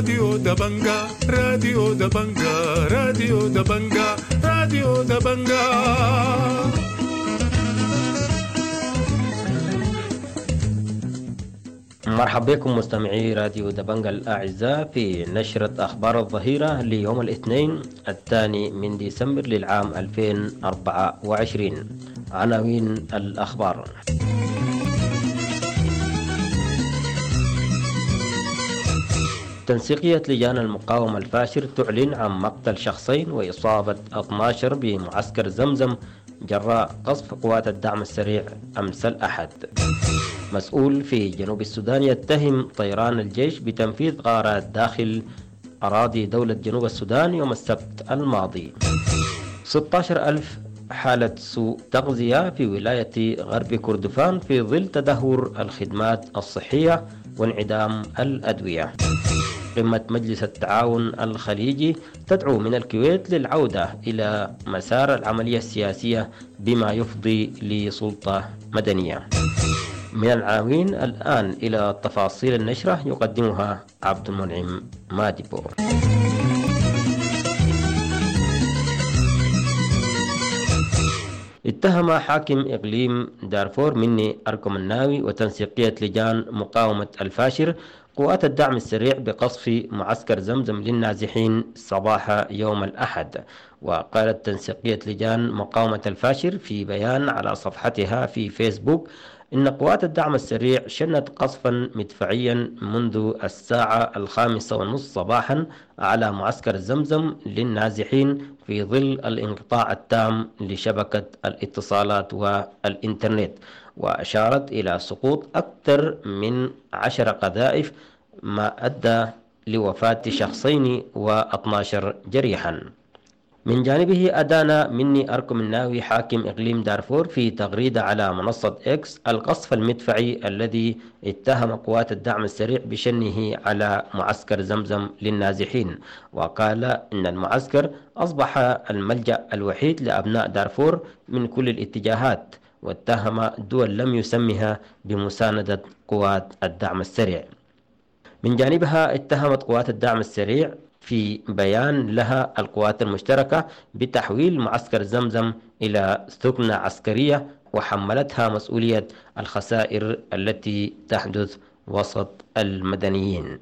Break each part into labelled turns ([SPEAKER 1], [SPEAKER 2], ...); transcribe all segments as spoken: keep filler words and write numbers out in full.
[SPEAKER 1] راديو دبنجا راديو دبنجا راديو دبنجا راديو دبنجا.
[SPEAKER 2] مرحبا بكم مستمعي راديو دبنجا الأعزاء في نشرة أخبار الظهيرة ليوم الاثنين الثاني من ديسمبر للعام ألفين وأربعة وعشرين. عناوين الأخبار: تنسيقية لجان المقاومة الفاشر تعلن عن مقتل شخصين وإصابة اثني عشر بمعسكر زمزم جراء قصف قوات الدعم السريع أمس الأحد. مسؤول في جنوب السودان يتهم طيران الجيش بتنفيذ غارات داخل أراضي دولة جنوب السودان يوم السبت الماضي. ستة عشر ألف حالة سوء تغذية في ولاية غرب كردفان في ظل تدهور الخدمات الصحية وانعدام الأدوية. قمة مجلس التعاون الخليجي تدعو من الكويت للعودة إلى مسار العملية السياسية بما يفضي لسلطة مدنية. من العناوين الآن إلى تفاصيل النشرة يقدمها عبد المنعم مادبو. اتهم حاكم إقليم دارفور مني أركم الناوي وتنسيقية لجان مقاومة الفاشر قوات الدعم السريع بقصف معسكر زمزم للنازحين صباح يوم الأحد. وقالت تنسيقية لجان مقاومة الفاشر في بيان على صفحتها في فيسبوك إن قوات الدعم السريع شنت قصفا مدفعيا منذ الساعة الخامسة والنصف صباحا على معسكر زمزم للنازحين في ظل الانقطاع التام لشبكة الاتصالات والإنترنت، وأشارت إلى سقوط أكثر من عشر قذائف ما أدى لوفاة شخصين واثني عشر جريحا. من جانبه أدان مني أركم الناوي حاكم إقليم دارفور في تغريدة على منصة إكس القصف المدفعي الذي اتهم قوات الدعم السريع بشنه على معسكر زمزم للنازحين، وقال إن المعسكر أصبح الملجأ الوحيد لأبناء دارفور من كل الاتجاهات، واتهم دول لم يسمها بمساندة قوات الدعم السريع. من جانبها اتهمت قوات الدعم السريع في بيان لها القوات المشتركة بتحويل معسكر زمزم إلى سكنة عسكرية، وحملتها مسؤولية الخسائر التي تحدث وسط المدنيين.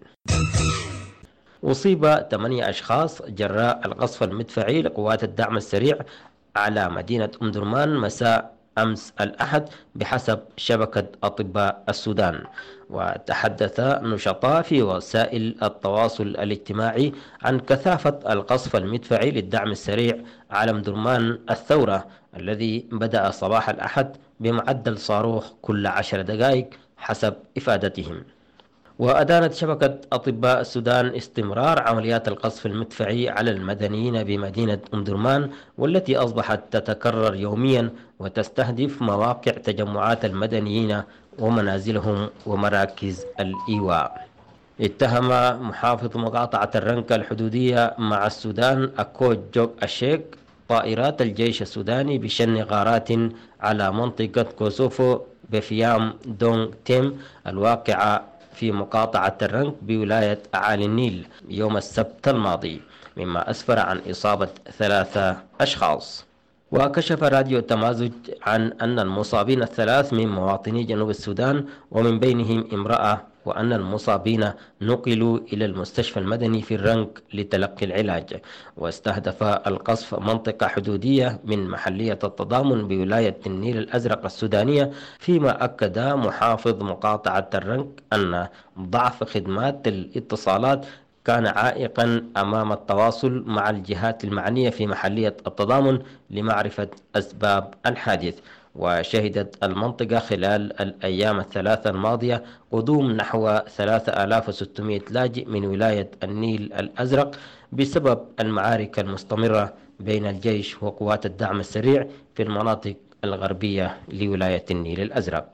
[SPEAKER 2] أصيب ثمانية أشخاص جراء القصف المدفعي لقوات الدعم السريع على مدينة أم درمان مساء أمس الأحد بحسب شبكة أطباء السودان. وتحدث نشطاء في وسائل التواصل الاجتماعي عن كثافة القصف المدفعي للدعم السريع على أم درمان الثورة الذي بدأ صباح الأحد بمعدل صاروخ كل عشر دقائق حسب إفادتهم. وأدانت شبكة أطباء السودان استمرار عمليات القصف المدفعي على المدنيين بمدينة أم درمان، والتي أصبحت تتكرر يوميا وتستهدف مواقع تجمعات المدنيين ومنازلهم ومراكز الإيواء. اتهم محافظ مقاطعة الرنكة الحدودية مع السودان أكوج جوك الشيك طائرات الجيش السوداني بشن غارات على منطقة كوسوفو بفيام دونغ تيم الواقعة في مقاطعة الرنك بولاية أعالي النيل يوم السبت الماضي، مما أسفر عن إصابة ثلاثة أشخاص. وكشف راديو التمازج عن أن المصابين الثلاث من مواطني جنوب السودان ومن بينهم امرأة، وأن المصابين نقلوا إلى المستشفى المدني في الرنك لتلقي العلاج. واستهدف القصف منطقة حدودية من محلية التضامن بولاية النيل الأزرق السودانية، فيما أكد محافظ مقاطعة الرنك أن ضعف خدمات الاتصالات كان عائقا أمام التواصل مع الجهات المعنية في محلية التضامن لمعرفة أسباب الحادث. وشهدت المنطقة خلال الأيام الثلاثة الماضية قدوم نحو ثلاثة آلاف وستمائة لاجئ من ولاية النيل الأزرق بسبب المعارك المستمرة بين الجيش وقوات الدعم السريع في المناطق الغربية لولاية النيل الأزرق.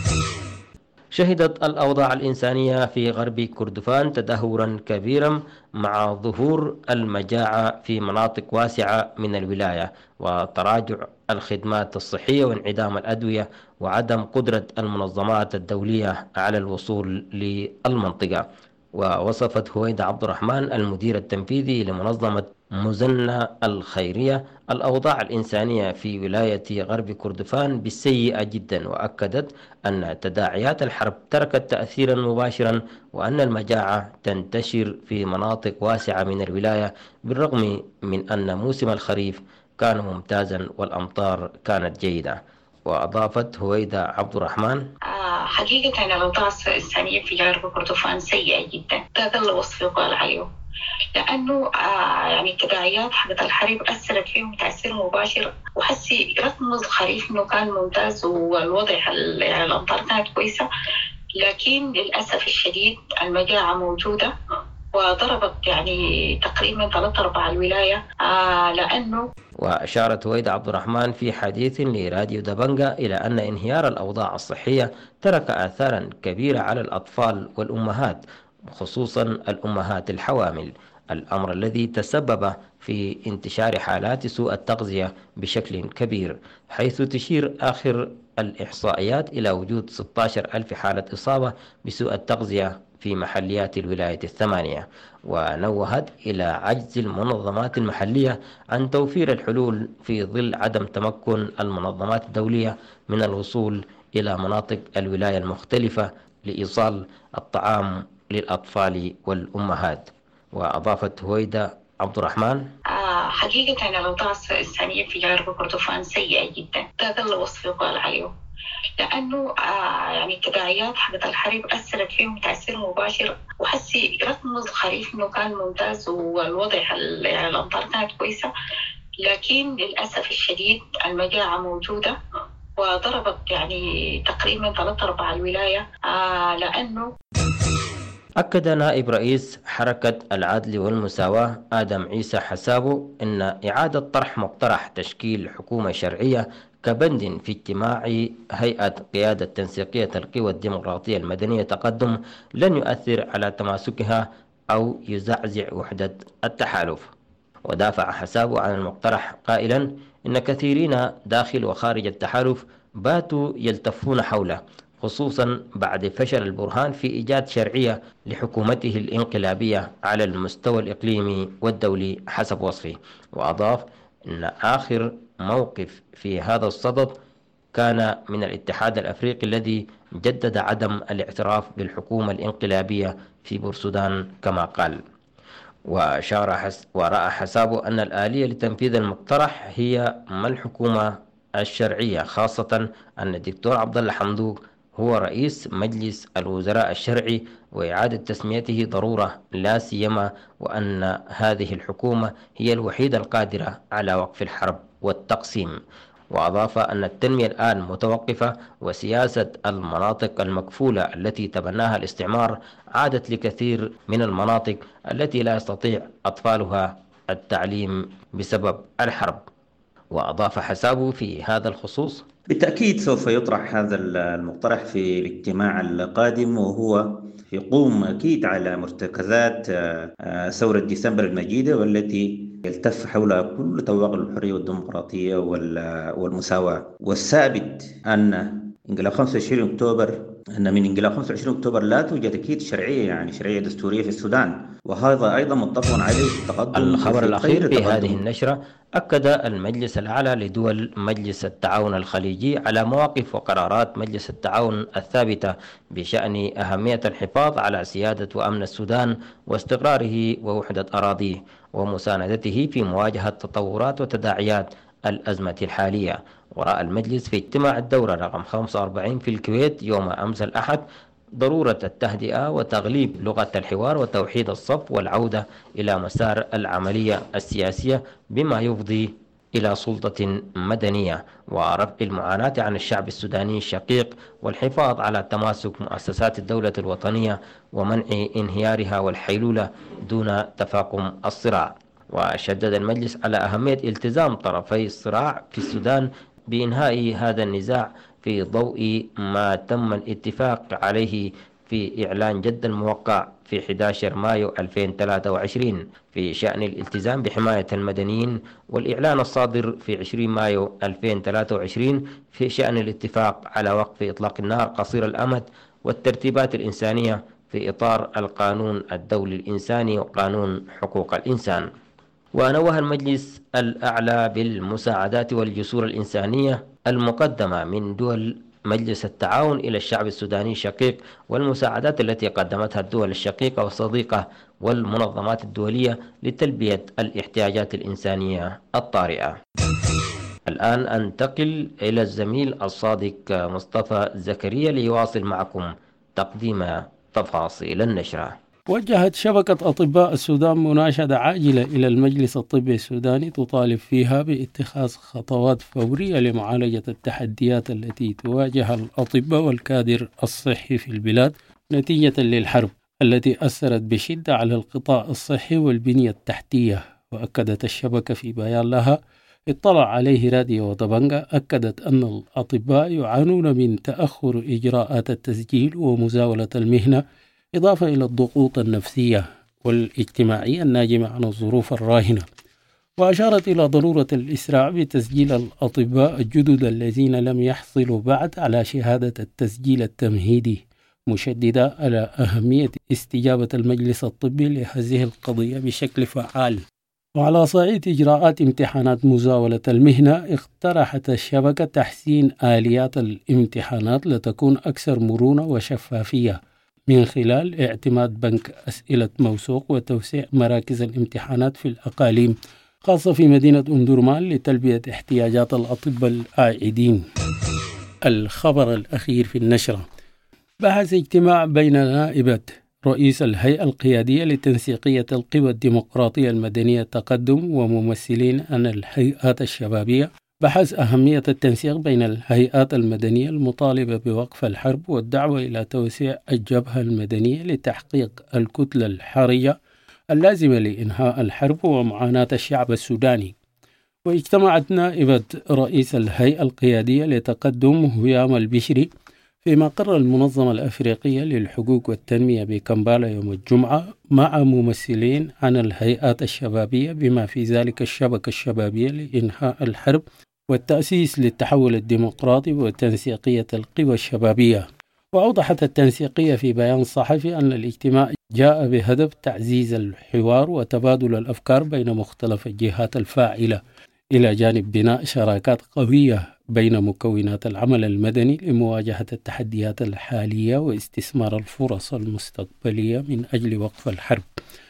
[SPEAKER 2] شهدت الأوضاع الإنسانية في غرب كردفان تدهورا كبيرا مع ظهور المجاعة في مناطق واسعة من الولاية، وتراجع الخدمات الصحية وانعدام الأدوية، وعدم قدرة المنظمات الدولية على الوصول للمنطقة. ووصفت هويدا عبد الرحمن المدير التنفيذي لمنظمة مزنة الخيرية الأوضاع الإنسانية في ولاية غرب كردفان بالسيئة جدا، وأكدت أن تداعيات الحرب تركت تأثيرا مباشرا وأن المجاعة تنتشر في مناطق واسعة من الولاية بالرغم من أن موسم الخريف كان ممتازا والأمطار كانت جيدة. وأضافت هويدا عبد الرحمن:
[SPEAKER 3] آه حقيقة الأوضاع الإنسانية في غرب كردفان سيئة جدا، ده أقل وصف يقال عليه، لأنه آه يعني التداعيات حقت الحرب أثرت فيهم تأثير مباشر، وحسي رغم الخريف إنه كان ممتاز والوضع يعني الأمطار كانت كويسة، لكن للأسف الشديد المجاعة موجودة وضربت يعني تقريبا ثلاثة أرباع الولاية آه لأنه.
[SPEAKER 2] وأشارت هويدا عبد الرحمن في حديث لراديو دبنجا إلى أن انهيار الأوضاع الصحية ترك آثارا كبيرة على الأطفال والأمهات، خصوصا الأمهات الحوامل، الأمر الذي تسبب في انتشار حالات سوء التغذية بشكل كبير، حيث تشير آخر الإحصائيات إلى وجود ستة عشر ألف حالة إصابة بسوء التغذية في محليات الولاية الثمانية. ونوهت إلى عجز المنظمات المحلية عن توفير الحلول في ظل عدم تمكن المنظمات الدولية من الوصول إلى مناطق الولاية المختلفة لإيصال الطعام للأطفال والأمهات. وأضافت هويدا عبد الرحمن:
[SPEAKER 3] آه حقيقة الأوضاع الإنسانية في غرب كردفان سيئة جدا، ده أقل وصف يقال عليه، لأنه آه يعني التداعيات حقت الحرب أثرت فيهم تأثير مباشر، وحسي رغم الخريف إنه كان ممتاز والوضع يعني الأمطار كانت كويسة، لكن للأسف الشديد المجاعة موجودة وضربت يعني تقريبا ثلاثة أرباع الولاية آه لأنه.
[SPEAKER 2] أكد نائب رئيس حركة العدل والمساواة آدم عيسى حسابو أن إعادة طرح مقترح تشكيل حكومة شرعية كبند في اجتماع هيئة قيادة تنسيقية القوى الديمقراطية المدنية تقدم لن يؤثر على تماسكها أو يزعزع وحدة التحالف. ودافع حسابو عن المقترح قائلا إن كثيرين داخل وخارج التحالف باتوا يلتفون حوله، خصوصا بعد فشل البرهان في إيجاد شرعية لحكومته الانقلابية على المستوى الإقليمي والدولي حسب وصفه. وأضاف أن آخر موقف في هذا الصدد كان من الاتحاد الأفريقي الذي جدد عدم الاعتراف بالحكومة الانقلابية في بورسودان كما قال. وأشار حس ورأى حسابه أن الآلية لتنفيذ المقترح هي ما الحكومة الشرعية، خاصة أن الدكتور عبد الله حمدوك هو رئيس مجلس الوزراء الشرعي وإعادة تسميته ضرورة، لا سيما وأن هذه الحكومة هي الوحيدة القادرة على وقف الحرب والتقسيم. وأضاف أن التنمية الآن متوقفة، وسياسة المناطق المكفولة التي تبناها الاستعمار عادت لكثير من المناطق التي لا يستطيع أطفالها التعليم بسبب الحرب. وأضاف حسابه في هذا الخصوص:
[SPEAKER 4] بالتأكيد سوف يطرح هذا المقترح في الاجتماع القادم، وهو يقوم أكيد على مرتكزات ثورة ديسمبر المجيدة والتي يلتف حولها كل طواقم الحرية والديمقراطية والمساواة. والثابت أن انقلاب خمسة وعشرين أكتوبر أن من انقلاب خمسة وعشرين أكتوبر لا توجد أكيد شرعية يعني شرعية دستورية في السودان، وهذا أيضا متفق عليه في التقدم.
[SPEAKER 2] الخبر الأخير في هذه النشرة: أكد المجلس الأعلى لدول مجلس التعاون الخليجي على مواقف وقرارات مجلس التعاون الثابتة بشأن أهمية الحفاظ على سيادة وأمن السودان واستقراره ووحدة أراضيه ومساندته في مواجهة تطورات وتداعيات الأزمة الحالية. ورأى المجلس في اجتماع الدورة رقم خمسة وأربعين في الكويت يوم أمس الأحد ضرورة التهدئة وتغليب لغة الحوار وتوحيد الصف والعودة إلى مسار العملية السياسية بما يفضي إلى سلطة مدنية ورفع المعاناة عن الشعب السوداني الشقيق والحفاظ على تماسك مؤسسات الدولة الوطنية ومنع انهيارها والحيلولة دون تفاقم الصراع. وشدد المجلس على أهمية التزام طرفي الصراع في السودان بإنهاء هذا النزاع في ضوء ما تم الاتفاق عليه في إعلان جدة الموقع في أحد عشر مايو ألفين وثلاثة وعشرين في شأن الالتزام بحماية المدنيين، والإعلان الصادر في عشرين مايو ألفين وثلاثة وعشرين في شأن الاتفاق على وقف إطلاق النار قصير الأمد والترتيبات الإنسانية في إطار القانون الدولي الإنساني وقانون حقوق الإنسان. ونوه المجلس الأعلى بالمساعدات والجسور الإنسانية المقدمة من دول مجلس التعاون إلى الشعب السوداني الشقيق، والمساعدات التي قدمتها الدول الشقيقة والصديقة والمنظمات الدولية لتلبية الاحتياجات الإنسانية الطارئة. الآن أنتقل إلى الزميل الصادق مصطفى زكريا ليواصل معكم تقديم تفاصيل النشرة.
[SPEAKER 5] وجهت شبكة أطباء السودان مناشدة عاجلة إلى المجلس الطبي السوداني تطالب فيها باتخاذ خطوات فورية لمعالجة التحديات التي تواجه الأطباء والكادر الصحي في البلاد نتيجة للحرب التي أثرت بشدة على القطاع الصحي والبنية التحتية. وأكدت الشبكة في بيان لها اطلع عليه راديو دبنجا، أكدت أن الأطباء يعانون من تأخر إجراءات التسجيل ومزاولة المهنة، إضافة إلى الضغوط النفسية والاجتماعية الناجمة عن الظروف الراهنة. وأشارت إلى ضرورة الإسراع بتسجيل الأطباء الجدد الذين لم يحصلوا بعد على شهادة التسجيل التمهيدي، مشددة على أهمية استجابة المجلس الطبي لهذه القضية بشكل فعال. وعلى صعيد إجراءات امتحانات مزاولة المهنة، اقترحت الشبكة تحسين آليات الامتحانات لتكون أكثر مرونة وشفافية من خلال اعتماد بنك أسئلة موثوق وتوسيع مراكز الامتحانات في الأقاليم، خاصة في مدينة أم درمان لتلبية احتياجات الأطباء العائدين. الخبر الأخير في النشرة: بحث اجتماع بين نائبة رئيس الهيئة القيادية لتنسيقية القوى الديمقراطية المدنية تقدم وممثلين عن الهيئات الشبابية بحث أهمية التنسيق بين الهيئات المدنية المطالبة بوقف الحرب والدعوة إلى توسيع الجبهة المدنية لتحقيق الكتلة الحرجة اللازمة لإنهاء الحرب ومعاناة الشعب السوداني. واجتمعت نائبة رئيس الهيئة القيادية لتقدم هيام البشري في مقر المنظمة الأفريقية للحقوق والتنمية بكمبالا يوم الجمعة مع ممثلين عن الهيئات الشبابية بما في ذلك الشبكة الشبابية لإنهاء الحرب والتأسيس للتحول الديمقراطي وتنسيقية القوى الشبابية. وأوضحت التنسيقية في بيان صحفي أن الاجتماع جاء بهدف تعزيز الحوار وتبادل الأفكار بين مختلف الجهات الفاعلة، إلى جانب بناء شراكات قوية بين مكونات العمل المدني لمواجهة التحديات الحالية واستثمار الفرص المستقبلية من أجل وقف الحرب.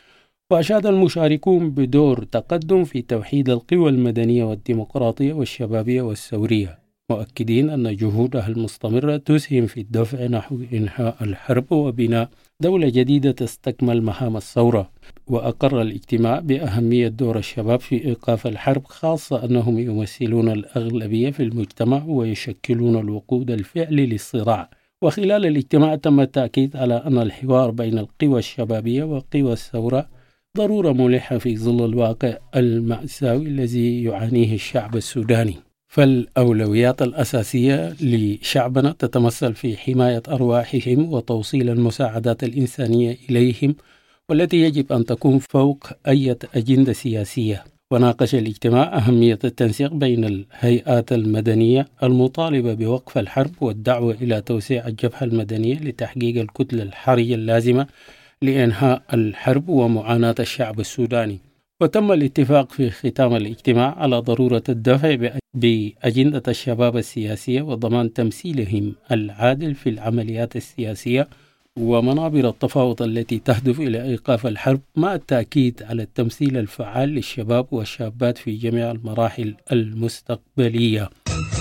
[SPEAKER 5] وأشاد المشاركون بدور تقدم في توحيد القوى المدنية والديمقراطية والشبابية والثورية، مؤكدين أن جهودها المستمرة تسهم في الدفع نحو إنهاء الحرب وبناء دولة جديدة تستكمل مهام الثورة. وأقر الاجتماع بأهمية دور الشباب في إيقاف الحرب، خاصة أنهم يمثلون الأغلبية في المجتمع ويشكلون الوقود الفعلي للصراع. وخلال الاجتماع تم التأكيد على أن الحوار بين القوى الشبابية وقوى الثورة ضرورة ملحة في ظل الواقع المأساوي الذي يعانيه الشعب السوداني. فالأولويات الأساسية لشعبنا تتمثل في حماية أرواحهم وتوصيل المساعدات الإنسانية إليهم، والتي يجب أن تكون فوق أي أجندة سياسية. وناقش الاجتماع أهمية التنسيق بين الهيئات المدنية المطالبة بوقف الحرب والدعوة إلى توسيع الجبهة المدنية لتحقيق الكتلة الحرجة اللازمة لإنهاء الحرب ومعاناة الشعب السوداني. وتم الاتفاق في ختام الاجتماع على ضرورة الدفع بأجندة الشباب السياسية وضمان تمثيلهم العادل في العمليات السياسية ومنابر التفاوض التي تهدف إلى إيقاف الحرب، مع التأكيد على التمثيل الفعال للشباب والشابات في جميع المراحل المستقبلية.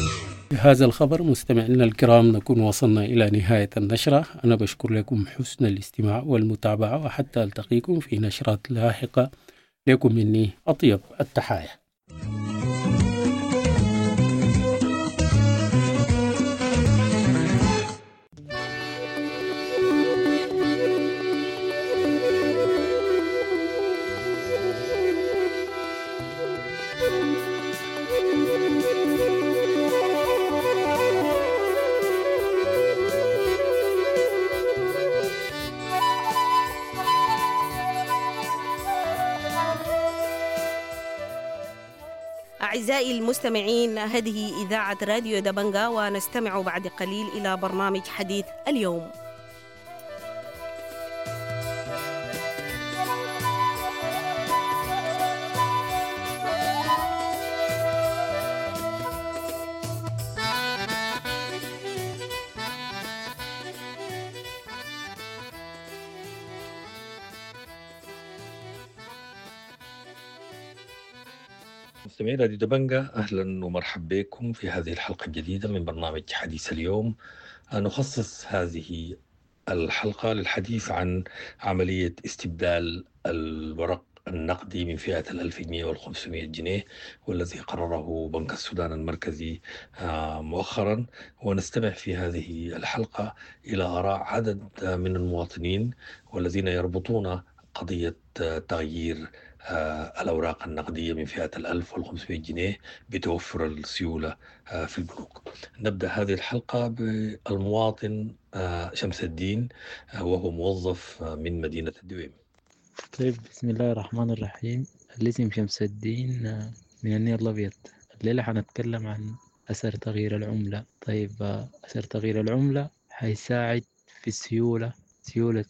[SPEAKER 5] بهذا الخبر مستمعينا الكرام نكون وصلنا إلى نهاية النشرة. أنا بشكر لكم حسن الاستماع والمتابعة، وحتى ألتقيكم في نشرات لاحقة. لكم مني أطيب التحايا.
[SPEAKER 6] أعزائي المستمعين، هذه إذاعة راديو دبنجا، ونستمع بعد قليل إلى برنامج حديث اليوم.
[SPEAKER 7] مستمعين راديو دبنجة، أهلا ومرحبا بكم في هذه الحلقة الجديدة من برنامج حديث اليوم. نخصص هذه الحلقة للحديث عن عملية استبدال الورق النقدي من فئة الألف جنيه والخمسمائة جنيه، والذي قرره بنك السودان المركزي مؤخرا. ونستمع في هذه الحلقة إلى آراء عدد من المواطنين والذين يربطون قضية تغيير الأوراق النقدية من فئة الألف والخمسمائة جنيه بتوفر السيولة في البنوك. نبدأ هذه الحلقة بالمواطن شمس الدين، وهو موظف من مدينة الدويم.
[SPEAKER 8] طيب، بسم الله الرحمن الرحيم. الاسم شمس الدين من النيل الأبيض. الليلة حنتكلم عن أثر تغيير العملة. طيب، أثر تغيير العملة حيساعد في السيولة سيولة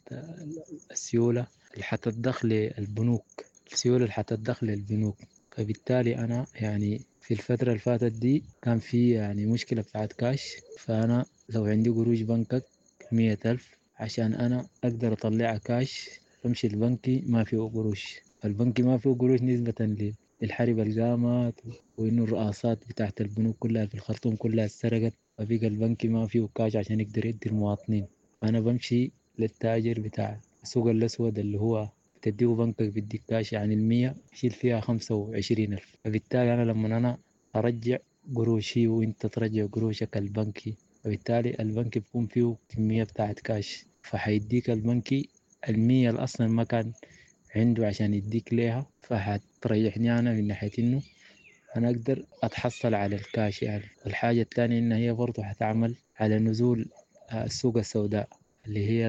[SPEAKER 8] السيولة اللي حتتدخل البنوك السيولة اللي حتتدخل البنوك. فبالتالي أنا يعني في الفترة اللي فاتت دي كان في يعني مشكلة بتاعت كاش. فأنا لو عندي قروش بنكك مية ألف، عشان أنا أقدر أطلعها كاش بمشي البنكي ما فيه قروش. البنكي ما فيه قروش نسبة للحرب القامت، وإنه الرئاسات بتاعت البنوك كلها في الخرطوم كلها اتسرقت، فبقى البنكي ما فيه كاش عشان يقدر يدي المواطنين. أنا بمشي للتاجر بتاع السوق الأسود اللي هو بتديه بنكك بديك كاش، يعني المية يشيل فيها خمسة وعشرين ألف. فبالتالي أنا لما أنا أرجع قروشي وإنت ترجع قروشك البنكي، فبالتالي البنكي بيكون فيه كمية بتاعت كاش، فحيديك البنكي المية اللي أصلا ما كان عنده عشان يديك ليها. فحتريحني أنا من ناحية إنه أنا أقدر أتحصل على الكاش يعني. الحاجة الثانية إن هي برضو حتعمل على نزول السوق السوداء اللي هي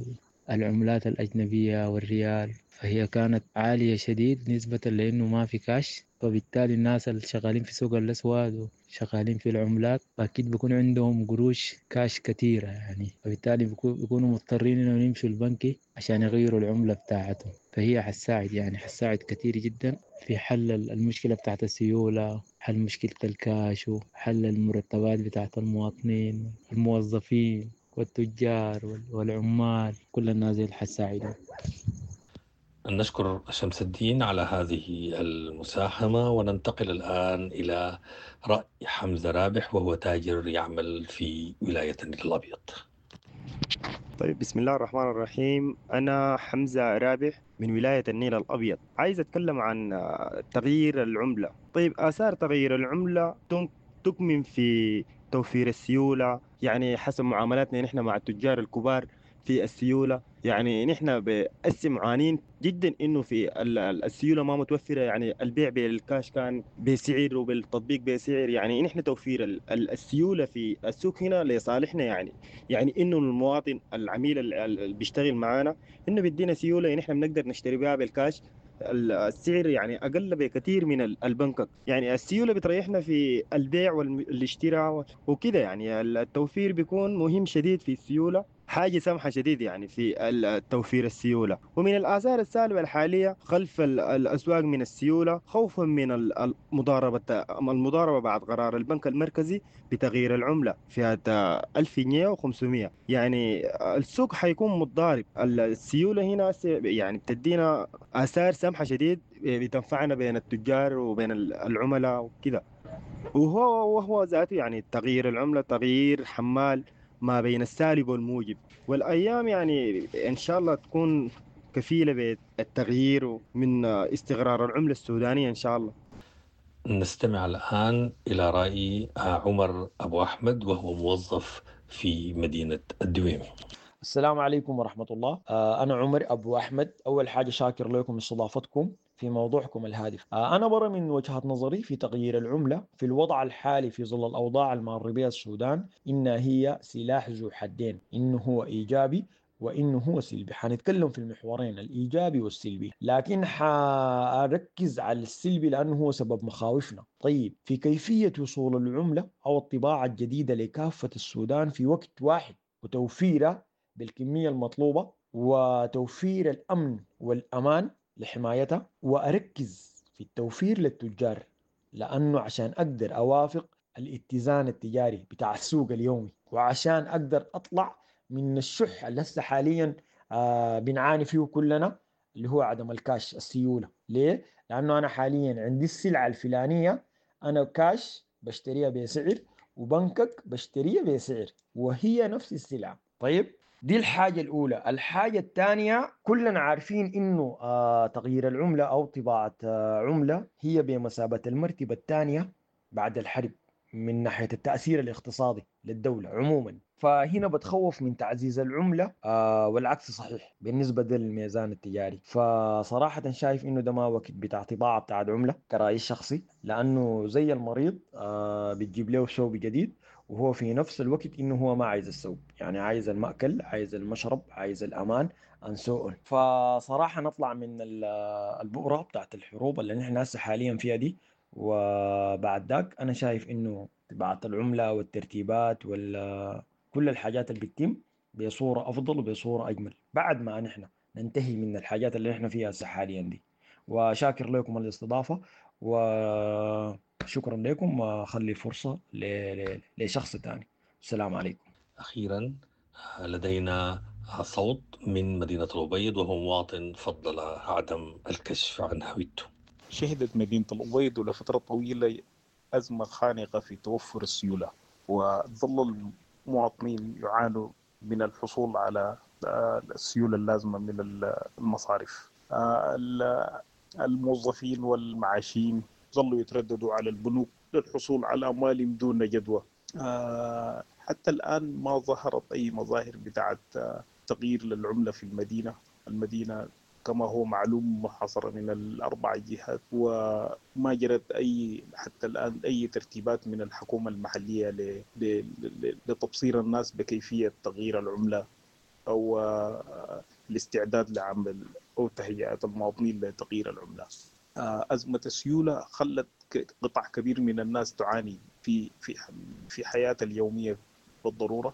[SPEAKER 8] العملات الأجنبية والريال، فهي كانت عالية شديد نسبة لأنه ما في كاش. فبالتالي الناس اللي شغالين في السوق الأسود وشغالين في العملات أكيد بيكون عندهم قروش كاش كتيرة يعني، فبالتالي بيكونوا مضطرين إنهم يمشوا البنكي عشان يغيروا العملة بتاعتهم. فهي حتساعد يعني حتساعد كتير جدا في حل المشكلة بتاعت السيولة، حل مشكلة الكاش، وحل المرتبات بتاعت المواطنين الموظفين والتجار والعمال. كل الناس اللي حتساعدهم.
[SPEAKER 7] نشكر شمس الدين على هذه المساهمة، وننتقل الآن إلى رأي حمزة رابح، وهو تاجر يعمل في ولاية النيل الأبيض.
[SPEAKER 9] طيب، بسم الله الرحمن الرحيم. أنا حمزة رابح من ولاية النيل الأبيض. عايز أتكلم عن تغيير العملة. طيب، آثار تغيير العملة تكمن في توفير السيولة، يعني حسب معاملاتنا نحن مع التجار الكبار في السيولة. يعني نحن بأسي معانين جدا إنه في السيولة ما متوفرة، يعني البيع بالكاش كان بسعر وبالتطبيق بسعر. يعني نحن توفير السيولة في السوق هنا لصالحنا، يعني يعني إنه المواطن العميل اللي بيشتغل معانا إنه بيدينا سيولة، يعني نحن بنقدر نشتري بها بالكاش. السعر يعني أقل بكثير من البنكك. يعني السيولة بتريحنا في البيع والاشتراء وكده. يعني التوفير بيكون مهم شديد في السيولة، حاجة سمحة شديد يعني في التوفير السيولة. ومن الآثار السالبة الحالية خلف الأسواق من السيولة خوفا من المضاربة المضاربة بعد قرار البنك المركزي بتغيير العملة في ألف جنيه وخمسمائة. يعني السوق حيكون متضارب. السيولة هنا يعني بتدينا آثار سمحة شديد بتنفعنا بين التجار وبين العملاء وكده. وهو وهو ذاته يعني تغيير العملة تغيير حمال ما بين السالب والموجب. والأيام يعني إن شاء الله تكون كفيلة بالتغيير من استقرار العملة السودانية إن شاء الله.
[SPEAKER 7] نستمع الآن إلى رأي عمر أبو أحمد، وهو موظف في مدينة الدويم.
[SPEAKER 10] السلام عليكم ورحمة الله. أنا عمر أبو أحمد. أول حاجة شاكر لكم استضافتكم في موضوعكم الهادف. أنا برى من وجهة نظري في تغيير العملة في الوضع الحالي في ظل الأوضاع المار بها السودان إنها هي سلاح ذو حدين، إنه هو إيجابي وإنه هو سلبي. حنتكلم في المحورين الإيجابي والسلبي، لكن حركز على السلبي لأنه هو سبب مخاوفنا. طيب، في كيفية وصول العملة أو الطباعة الجديدة لكافة السودان في وقت واحد وتوفيرها بالكمية المطلوبة وتوفير الأمن والأمان لحمايتها، وأركز في التوفير للتجار، لأنه عشان أقدر أوافق الاتزان التجاري بتاع السوق اليومي، وعشان أقدر أطلع من الشح اللي هسه حاليا آه بنعاني فيه كلنا اللي هو عدم الكاش، السيولة. ليه؟ لأنه أنا حاليا عندي السلعة الفلانية، أنا كاش بشتريها بسعر وبنكك بشتريها بسعر وهي نفس السلعة. طيب دي الحاجة الأولى. الحاجة الثانية، كلنا عارفين إنه آه تغيير العملة أو طباعة آه عملة هي بمثابة المرتبة الثانية بعد الحرب من ناحية التأثير الاقتصادي للدولة عموما. فهنا بتخوف من تعزيز العملة آه والعكس صحيح بالنسبة للميزان التجاري. فصراحة شايف إنه ده ما وقت بتاع طباعة بتاع عملة كرأيي الشخصي، لأنه زي المريض آه بتجيب له ثوب جديد وهو في نفس الوقت إنه هو ما عايز الثوب، يعني عايز المأكل، عايز المشرب، عايز الأمان and so on. فصراحة نطلع من البؤرة بتاعت الحروب اللي نحن هسه حاليا فيها دي، وبعد ذاك أنا شايف إنه طباعة العملة والترتيبات وكل الحاجات اللي بتتم بصورة أفضل وبصورة أجمل بعد ما نحن ننتهي من الحاجات اللي نحن فيها هسه حاليا دي. وشاكر لكم الاستضافة وشكرا لكم، وخلي فرصة لشخص تاني. السلام عليكم.
[SPEAKER 7] أخيرا لدينا صوت من مدينة الأبيض وهو مواطن فضل عدم الكشف عن هويته.
[SPEAKER 11] شهدت مدينة الأبيض لفترة طويلة أزمة خانقة في توفر السيولة، وظل المواطنين يعانوا من الحصول على السيولة اللازمة من المصارف. الموظفين والمعاشين ظلوا يترددوا على البنوك للحصول على أموالهم دون جدوى. حتى الآن ما ظهرت أي مظاهر بتاعت تغيير للعملة في المدينة. المدينة كما هو معلوم محاصرة من الأربع جهات، وما جرت أي حتى الآن أي ترتيبات من الحكومة المحلية لتبصير الناس بكيفية تغيير العملة أو الاستعداد لعمل أو تهيئة المواطنين لتغيير العملة. أزمة السيولة خلت قطاع كبير من الناس تعاني في في في حياتها اليومية بالضرورة.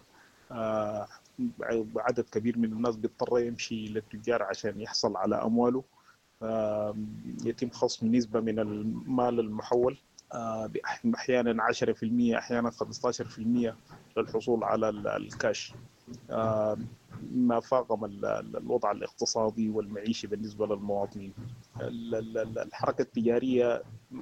[SPEAKER 11] عدد كبير من الناس بيضطر يمشي للتجار عشان يحصل على أمواله. يتم خصم نسبة من المال المحول، أحيانا عشرة في المية أحيانا خمسة عشر في المية للحصول على الكاش، ما فاقم الوضع الاقتصادي والمعيشي بالنسبة للمواطنين. الحركة التجارية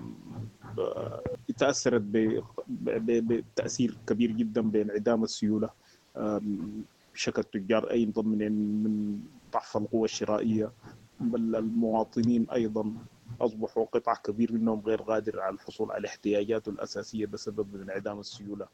[SPEAKER 11] تأثرت بتأثير كبير جدا بانعدام السيولة بشكل التجار أيضا من من ضعف القوة الشرائية. بل المواطنين أيضا أصبحوا قطع كبير منهم غير قادر على الحصول على احتياجاته الأساسية بسبب انعدام السيولة.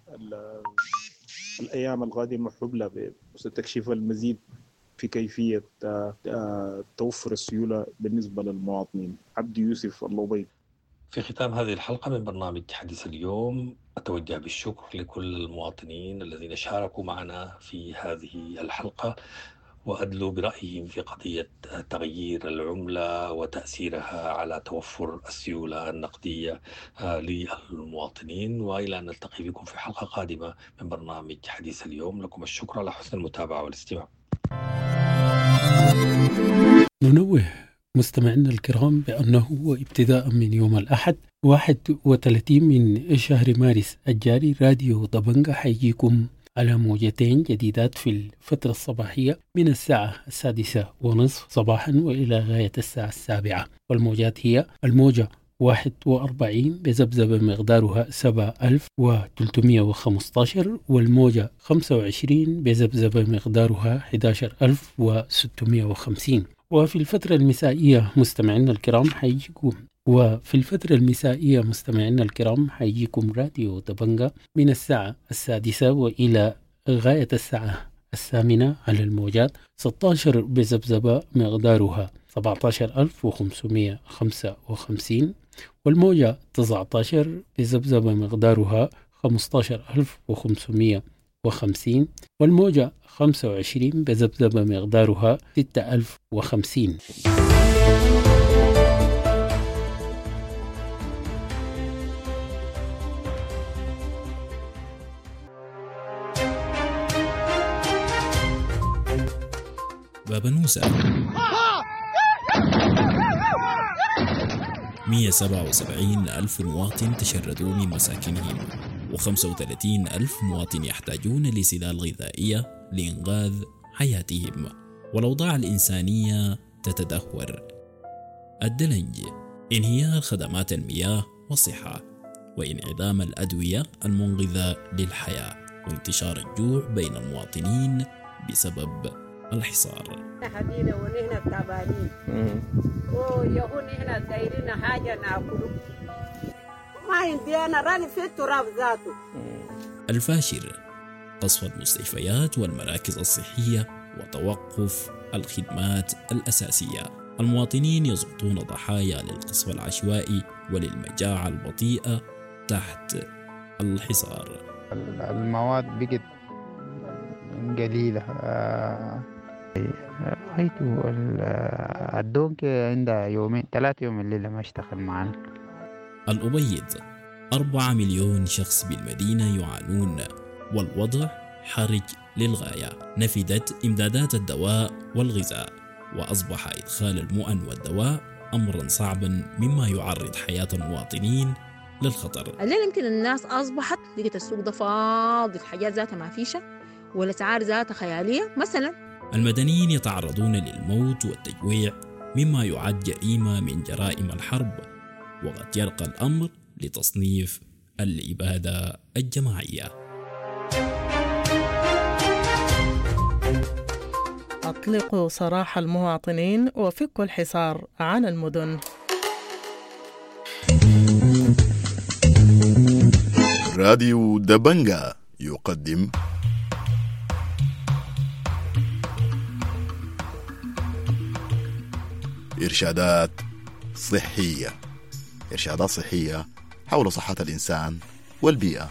[SPEAKER 11] الأيام القادمة حبلى ستكشف المزيد في كيفية توفر السيولة بالنسبة للمواطنين. عبد يوسف الأبيض.
[SPEAKER 7] في ختام هذه الحلقة من برنامج حديث اليوم أتوجه بالشكر لكل المواطنين الذين شاركوا معنا في هذه الحلقة وأدلوا برأيهم في قضية تغيير العملة وتأثيرها على توفر السيولة النقدية للمواطنين. وإلى أن نلتقي بكم في حلقة قادمة من برنامج حديث اليوم، لكم الشكر على حسن المتابعة والاستماع.
[SPEAKER 5] ننوه مستمعينا الكرام بأنه ابتداء من يوم الأحد واحد وثلاثين من شهر مارس الجاري راديو دبنجة حيجيكم على موجتين جديدات في الفترة الصباحية من الساعة السادسة ونصف صباحا وإلى غاية الساعة السابعة. والموجات هي الموجة واحد وأربعين بذبذبة مقدارها سبعة ألف وثلاثمائة وخمسة عشر، والموجة خمسة وعشرين بذبذبة مقدارها أحد عشر ألف وستمائة وخمسين. وفي الفترة المسائية مستمعينا الكرام حيجيكم وفي الفترة المسائية مستمعينا الكرام حيجيكم راديو دبنجة من الساعة السادسة وإلى غاية الساعة الثامنة على الموجات ستة عشر بذبذبة مقدارها سبعة عشر ألف وخمسمائة وخمسة وخمسين، والموجة تسعة عشر بذبذبة مقدارها خمسة عشر ألف وخمسمائة وخمسين، والموجة خمسة وعشرين بذبذبة مقدارها ستة ألف وخمسين.
[SPEAKER 12] بابا نوسة مئة وسبعة وسبعين ألف مواطن تشردوا من مساكنهم، وخمسة وثلاثين ألف مواطن يحتاجون لسلال غذائية لإنقاذ حياتهم. والأوضاع الإنسانية تتدهور. الدلنج انهيار خدمات المياه والصحة، وانعدام الأدوية المنقذة للحياة، وانتشار الجوع بين المواطنين بسبب الحصار.
[SPEAKER 13] حدينا ونحن تعبانين ويهون هنا دايرين حاجة ناكله ما عندي أنا راني في التراب ذاته.
[SPEAKER 12] الفاشر قصف المستشفيات والمراكز الصحية وتوقف الخدمات الأساسية. المواطنين يسقطون ضحايا للقصف العشوائي وللمجاعة البطيئة تحت الحصار.
[SPEAKER 14] المواد بقت قليلة. رأيته الدونك عندها يومين ثلاثة يوم الليلة ما اشتغل معنا.
[SPEAKER 12] الأبيض أربعة مليون شخص بالمدينة يعانون، والوضع حرج للغاية. نفدت إمدادات الدواء والغذاء، وأصبح إدخال المؤن والدواء أمرا صعبا مما يعرض حياة المواطنين للخطر.
[SPEAKER 15] الليل يمكن الناس أصبحت لقيت السوق ده فاضي، الحاجات ذاتها ما فيشة والأسعار ذاتها خيالية. مثلا
[SPEAKER 12] المدنيين يتعرضون للموت والتجويع مما يعد جريمة من جرائم الحرب، وقد يرقى الأمر لتصنيف الإبادة الجماعية.
[SPEAKER 16] أطلقوا سراح المواطنين وفكوا الحصار عن المدن.
[SPEAKER 17] راديو دبنجا يقدم إرشادات صحية. إرشادات صحية حول صحة الإنسان والبيئة.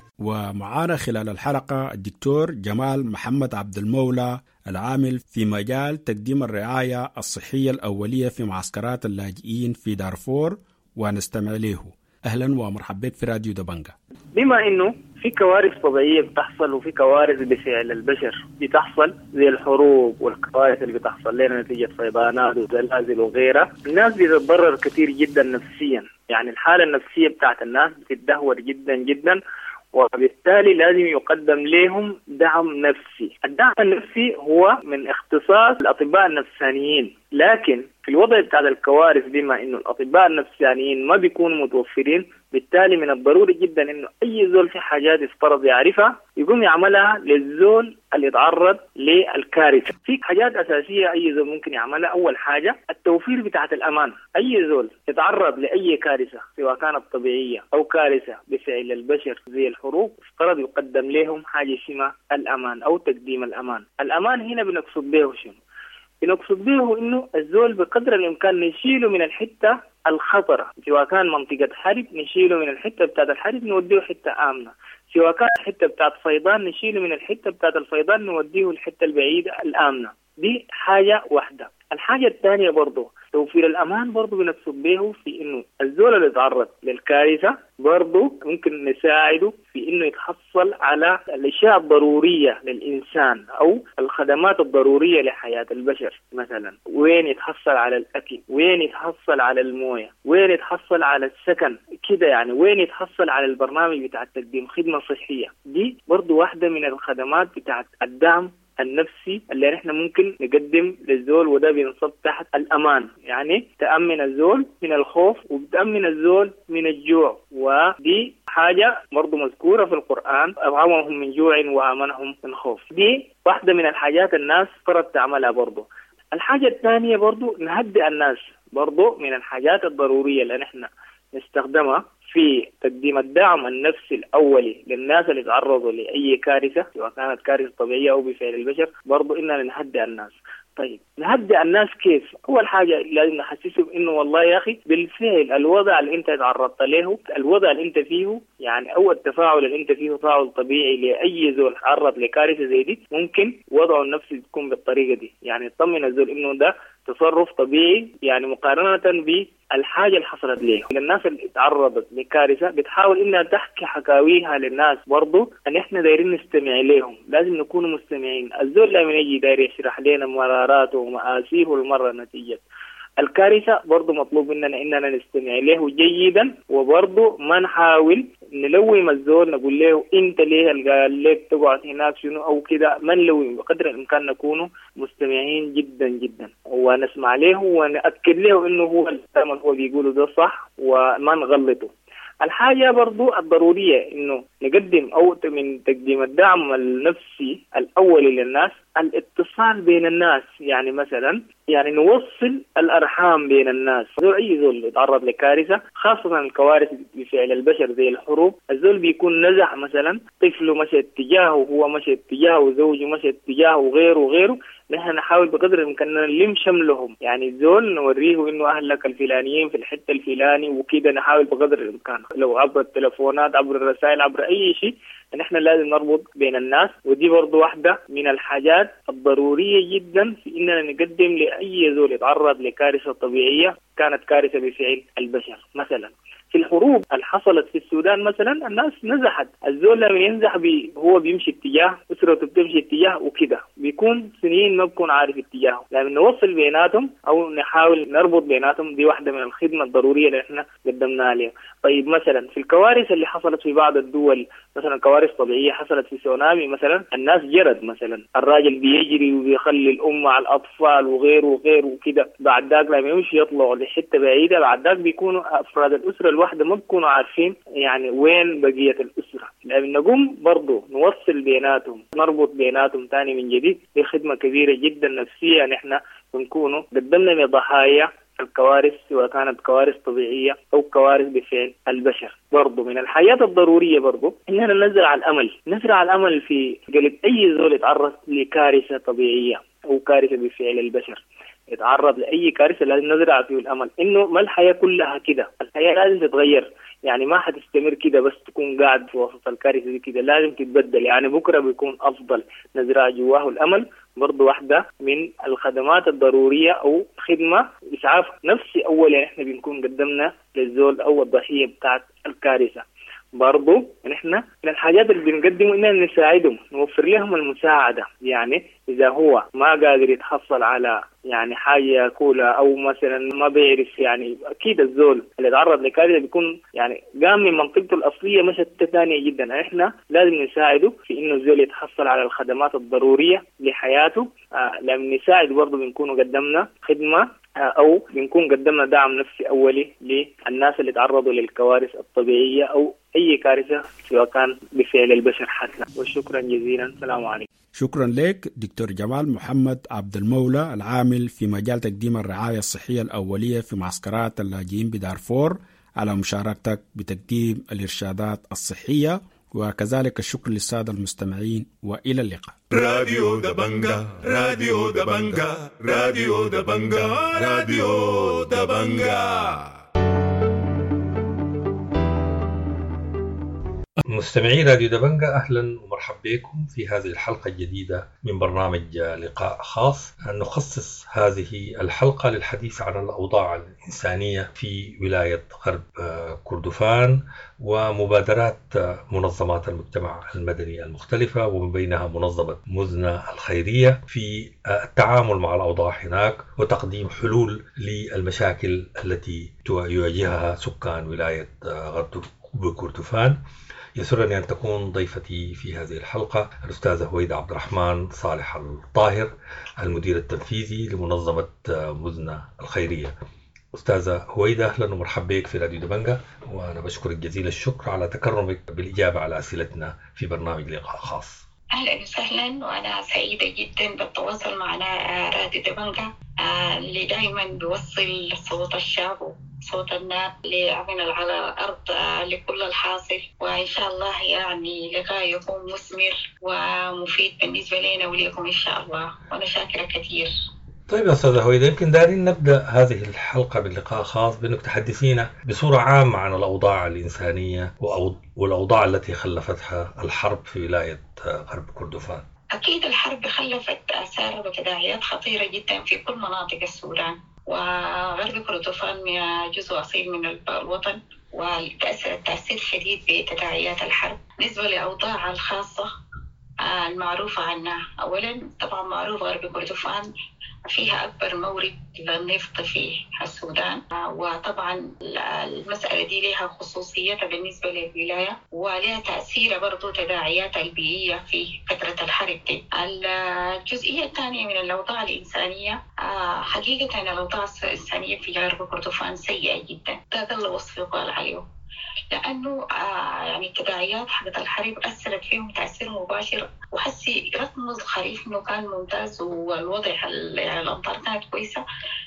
[SPEAKER 18] ومعانا خلال الحلقة الدكتور جمال محمد عبد المولى، العامل في مجال تقديم الرعاية الصحية الأولية في معسكرات اللاجئين في دارفور، ونستمع له. أهلا ومرحبا في راديو دبنجا.
[SPEAKER 19] بما إنه في كوارث طبيعية بتحصل وفي كوارث بفعل البشر بتحصل زي الحروب والكوارث اللي بتحصل لنا نتيجة فيضانات وزلازل وغيرها، الناس بتتضرر كثير جدا نفسيا. يعني الحالة النفسية بتاعت الناس بتتدهور جدا جدا، وبالتالي لازم يقدم لهم دعم نفسي. الدعم النفسي هو من اختصاص الأطباء النفسانيين، لكن في الوضع بتاع الكوارث بما إنه الأطباء النفسانيين ما بيكونوا متوفرين، بالتالي من الضروري جدا إنه أي زول في حاجات يفترض يعرفها يقوم يعملها للزول اللي يتعرض للكارثة. في حاجات أساسية أي زول ممكن يعملها. أول حاجة التوفير بتاعة الأمان. أي زول يتعرض لأي كارثة سواء كانت طبيعية أو كارثة بفعل البشر زي الحروب، افترض يقدم لهم حاجة اسمها الأمان أو تقديم الأمان. الأمان هنا بنقصد به شنو؟ بنقصد به إنه الزول بقدر الإمكان نشيله من الحتة الخطرة، سواء كان منطقة حرب نشيله من الحتة بتاعت الحرب نوديه حتة آمنة، سواء كان الحتة بتاعت فيضان نشيله من الحتة بتاعت الفيضان نوديه الحتة البعيدة الآمنة. دي حاجة واحدة. الحاجة الثانية برضو توفير الأمان، برضو بنقصد به في إنه الزول اللي يتعرض للكارثة برضو ممكن نساعده في إنه يتحصل على الأشياء الضرورية للإنسان أو الخدمات الضرورية لحياة البشر. مثلا وين يتحصل على الأكل، وين يتحصل على الموية، وين يتحصل على السكن كده، يعني وين يتحصل على البرنامج بتاع تقديم خدمة صحية. دي برضو واحدة من الخدمات بتاع الدعم النفسي اللي نحن ممكن نقدم للزول، وده بينصب تحت الأمان. يعني تأمن الزول من الخوف وبتأمن الزول من الجوع، ودي حاجة برضو مذكورة في القرآن، أطعمهم من جوع وآمنهم من خوف. دي واحدة من الحاجات الناس فرض تعملها برضو. الحاجة الثانية برضو نهدئ الناس، برضو من الحاجات الضرورية اللي نحن نستخدمها في تقديم الدعم النفسي الأولي للناس اللي تعرضوا لأي كارثة سواء كانت كارثة طبيعية أو بفعل البشر، برضو إننا نهدئ الناس. طيب نهدئ الناس كيف؟ أول حاجة لازم نحسسهم إنه والله يا أخي بالفعل الوضع اللي أنت تعرضت له، الوضع اللي أنت فيه، يعني أول التفاعل اللي أنت فيه تفاعل طبيعي لأي زول تعرض لكارثة زي دي، ممكن وضعه النفسي تكون بالطريقة دي. يعني تطمن الزول إنه ده تصرف طبيعي، يعني مقارنة بالحاجة اللي حصلت له. الناس اللي تعرضت لكارثة بتحاول إنها تحكي حكاويها للناس، برضو أن إحنا دايرين نستمع لهم، لازم نكون مستمعين. الزول لما يجي داير يشرح لنا مراراته ومآسيه المرة نتيجة الكارثة برضو مطلوب مننا إننا نستمع له جيدا، وبرضو ما نحاول نلوي الزول نقول له أنت ليه قال لك تقعد هناك شنو أو كده. ما نلوي، بقدر الإمكان نكون مستمعين جدا جدا ونسمع له ونأكد له إنه هو الكلام هو بيقوله ده صح وما نغلطه. الحاجة برضو الضرورية إنه نقدم أو من تقديم الدعم النفسي الأولي للناس الاتصال بين الناس، يعني مثلا يعني نوصل الأرحام بين الناس. زول أي زول يتعرض لكارثة، خاصة الكوارث بفعل البشر زي الحروب، الزول بيكون نزح مثلا طفله مشى اتجاهه، هو مشى اتجاهه، زوجه مشى اتجاهه، وغيره وغيره. نحن نحاول بقدر الإمكان نلم شملهم، يعني الزول نوريه إنه أهلك الفلانيين في الحتة الفلاني وكده. نحاول بقدر الإمكان لو عبر التلفونات، عبر الرسائل، عبر أي شيء، نحن لازم نربط بين الناس. ودي برضو واحدة من الحاجات الضرورية جدا في إننا نقدم لأي زول يتعرض لكارثة طبيعية كانت كارثة بفعل البشر. مثلا في الحروب اللي حصلت في السودان مثلا الناس نزحت، الزول لما ينزح بي هو بيمشي اتجاه، أسرته بتمشي اتجاه وكده، بيكون سنين ما بكون عارف اتجاهه. لما نوصل بيناتهم أو نحاول نربط بيناتهم، دي واحدة من الخدمة الضرورية اللي احنا قدمناها عليهم. طيب مثلا في الكوارث اللي حصلت في بعض الدول، مثلا كوارث طبيعية حصلت في سونامي مثلا، الناس جرد مثلا، الراجل بيجري وبيخلي الأم على الأطفال وغيره وغيره وكده. بعد ذاك لما يمشي يطلعوا لحتة بعيدة، بعد ذاك بيكونوا أفراد الأسرة الواحدة ما بيكونوا عارفين يعني وين بقية الأسرة. لما نقوم برضو نوصل بيناتهم، نربط بيناتهم تاني من جديد، دي خدمة كبيرة جدا نفسية. نحن بنكونوا قدمنا لضحايا الكوارث، سواء كانت كوارث طبيعية أو كوارث بفعل البشر. برضو من الحاجات الضرورية برضو إننا نزرع الأمل، نزرع الأمل في قلب أي زول يتعرض لكارثة طبيعية أو كارثة بفعل البشر. يتعرض لأي كارثة لازم نزرع فيه الأمل إنه ما الحياة كلها كده، الحياة لازم تتغير. يعني ما حتستمر كده بس تكون قاعد في وسط الكارثة دي كده، لازم تتبدل. يعني بكرة بيكون أفضل، نزرع جواه الأمل. برضو واحدة من الخدمات الضرورية أو خدمة إسعاف نفسي أولا إحنا بنكون قدمنا للزول أو الضحية بتاعت الكارثة. برضو نحن من الحاجات اللي بنقدمه إننا نساعدهم، نوفر لهم المساعدة. يعني إذا هو ما قادر يتحصل على يعني حاجة كولا أو مثلا ما بيعرف، يعني أكيد الزول اللي تعرض لكارثة بيكون يعني قام من منطقته الأصلية مشت ثانية جدا. إحنا لازم نساعده في إنه الزول يتحصل على الخدمات الضرورية لحياته. آه لما نساعد برضو بنكون قدمنا خدمة أو بنكون قدمنا دعم نفسي أولي للناس اللي تعرضوا للكوارث الطبيعية أو أي كارثة سواء كان بفعل البشر حتى. وشكرا جزيلا، السلام عليكم.
[SPEAKER 18] شكرا لك دكتور جمال محمد عبد المولى، العامل في مجال تقديم الرعاية الصحية الأولية في معسكرات اللاجئين بدارفور، على مشاركتك بتقديم الإرشادات الصحية. وكذلك الشكر للسادة المستمعين، وإلى اللقاء.
[SPEAKER 1] راديو دبنجا راديو دبنجا راديو دبنجا راديو دبنجا.
[SPEAKER 7] مستمعي راديو دبنجا، أهلا ومرحبا بكم في هذه الحلقة الجديدة من برنامج لقاء خاص. نخصص هذه الحلقة للحديث عن الأوضاع الإنسانية في ولاية غرب كردفان ومبادرات منظمات المجتمع المدني المختلفة، ومن بينها منظمة مزنة الخيرية، في التعامل مع الأوضاع هناك وتقديم حلول للمشاكل التي يواجهها سكان ولاية غرب كردفان. يسرني أن تكون ضيفتي في هذه الحلقة الأستاذة هويدة عبد الرحمن صالح الطاهر، المدير التنفيذي لمنظمة مزنة الخيرية. أستاذة هويدة، أهلا ومرحبا بك في راديو دبنجا، وأنا بشكرك جزيل الشكر على تكرمك بالإجابة على أسئلتنا في برنامج لقاء خاص.
[SPEAKER 3] أهلا وسهلا، وأنا سعيدة جدا بالتواصل معنا راديو دبنجا اللي دائما بيوصل صوت الشعب صوت الناس لعمل على الأرض لكل الحاصل. وإن شاء الله يعني لقاء يكون مثمر ومفيد بالنسبة لنا وليكم إن شاء الله، وأنا شاكرة كثير.
[SPEAKER 7] طيب يا أستاذة هويدة، يمكن دارين نبدأ هذه الحلقة باللقاء خاص بأنك تحدثينا بصورة عامة عن الأوضاع الإنسانية والأوضاع التي خلفتها الحرب في ولاية غرب كردفان.
[SPEAKER 3] أكيد الحرب خلفت آثار وتداعيات خطيرة جدا في كل مناطق السودان، وغرب كردفان جزء أصيل من الوطن، وتأثر تأثير شديد بتداعيات الحرب. بالنسبة لأوضاع الخاصة المعروفة عنها. أولا طبعا معروف غرب كردفان فيها أكبر مورد للنفط في السودان، وطبعا المسألة دي لها خصوصيتها بالنسبة للولاية ولها تأثير برضو تداعيات البيئية في فترة الحرب دي. الجزئية الثانية من الأوضاع الإنسانية، حقيقة الأوضاع الإنسانية في غرب كردفان سيئة جدا، ده اللي وصف يقال عليه، لأنه آه يعني التداعيات حقت الحرب أثرت فيهم تأثير مباشر. وحسي رغم الخريف إنه كان ممتاز والوضع يعني الأمطار كانت كويسة،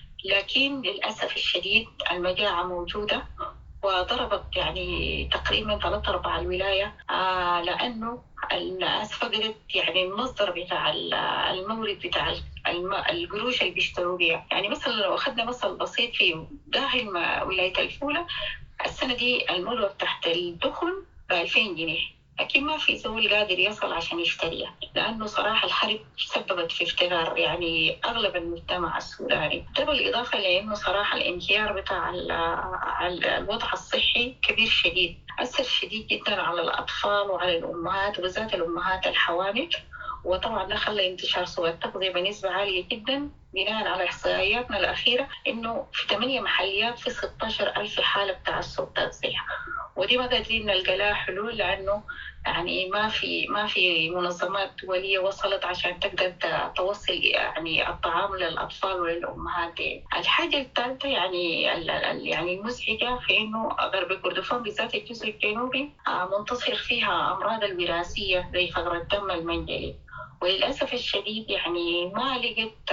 [SPEAKER 3] لكن للأسف الشديد المجاعة موجودة وضربت يعني تقريبا ثلاثة أرباع الولاية، آه لأنه الناس فقدت يعني المصدر بتاع المورد بتاع القروش اللي بيشتروا بيها. يعني مثلا لو أخذنا مثل بسيط في داخل ولاية الفولة، السنة دي الملوى تحت الدخن بألفين جنيه، لكن ما في زول قادر يصل عشان يشتريها، لأنه صراحة الحرب سببت في افتقار يعني أغلب المجتمع السوداني. ده بالإضافة لأنه صراحة الانهيار بتاع الوضع الصحي كبير شديد، أثر شديد جدا على الأطفال وعلى الأمهات وبالذات الأمهات الحوامل، وطبعا ده خلى انتشار سوء التغذية بنسبة عالية جدا. بناء على إحصائياتنا الأخيرة إنه في ثمانية محليات في ستة عشر ألف حالة بتاع سوء التغذية، ودي ما قادرين نلقى لها حلول، لأنه يعني ما في ما في منظمات دولية وصلت عشان تقدر توصل يعني الطعام للأطفال وللأمهات. الحاجة الثالثة يعني يعني المزعجة في إنه غرب كردفان بالذات الجزء الجنوبي منتصر فيها أمراض الوراثية زي فقر الدم المنجلي، وللأسف الشديد يعني ما لقيت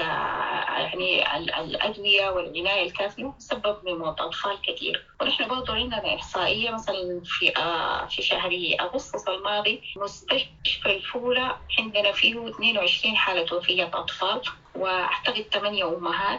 [SPEAKER 3] يعني الأدوية والعناية الكافية سبب موت أطفال كثير. ونحن برضو عندنا إحصائية مثلا في في شهر أغسطس الماضي مستشفى الفولة عندنا فيه اثنين وعشرين حالة وفاة أطفال، وأعتقد ثمانية أمهات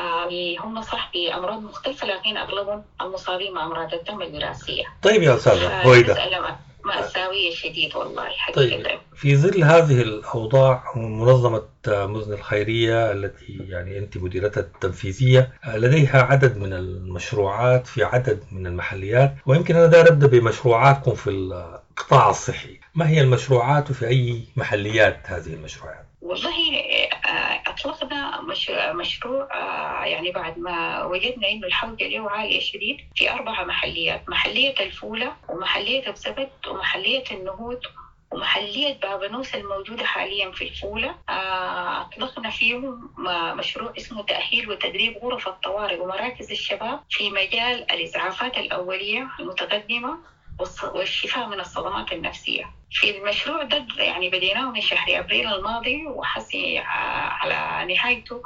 [SPEAKER 3] هم صح بأمراض مختلفة، لكن أغلبهم المصابين مع أمراض الدم الوراثية.
[SPEAKER 7] طيب يا أستاذة هويدا،
[SPEAKER 3] مأساوية شديد والله حقيقة.
[SPEAKER 7] طيب في ظل هذه الأوضاع منظمة مزن الخيرية التي يعني أنت مديرتها التنفيذية لديها عدد من المشروعات في عدد من المحليات، ويمكن أنا داير أبدأ بمشروعاتكم في القطاع الصحي. ما هي المشروعات وفي أي محليات هذه المشروعات؟
[SPEAKER 3] والله أطلقنا مشروع يعني بعد ما وجدنا إنه الحوجة له عالية شديد في أربع محليات: محلية الفولة ومحلية بزبد ومحلية النهود ومحلية بابنوس الموجودة حاليا في الفولة. أطلقنا فيهم مشروع اسمه تأهيل وتدريب غرف الطوارئ ومراكز الشباب في مجال الإسعافات الأولية المتقدمة والشفاء من الصدمات النفسية. في المشروع ده يعني بديناه من شهر أبريل الماضي وحسي على نهايته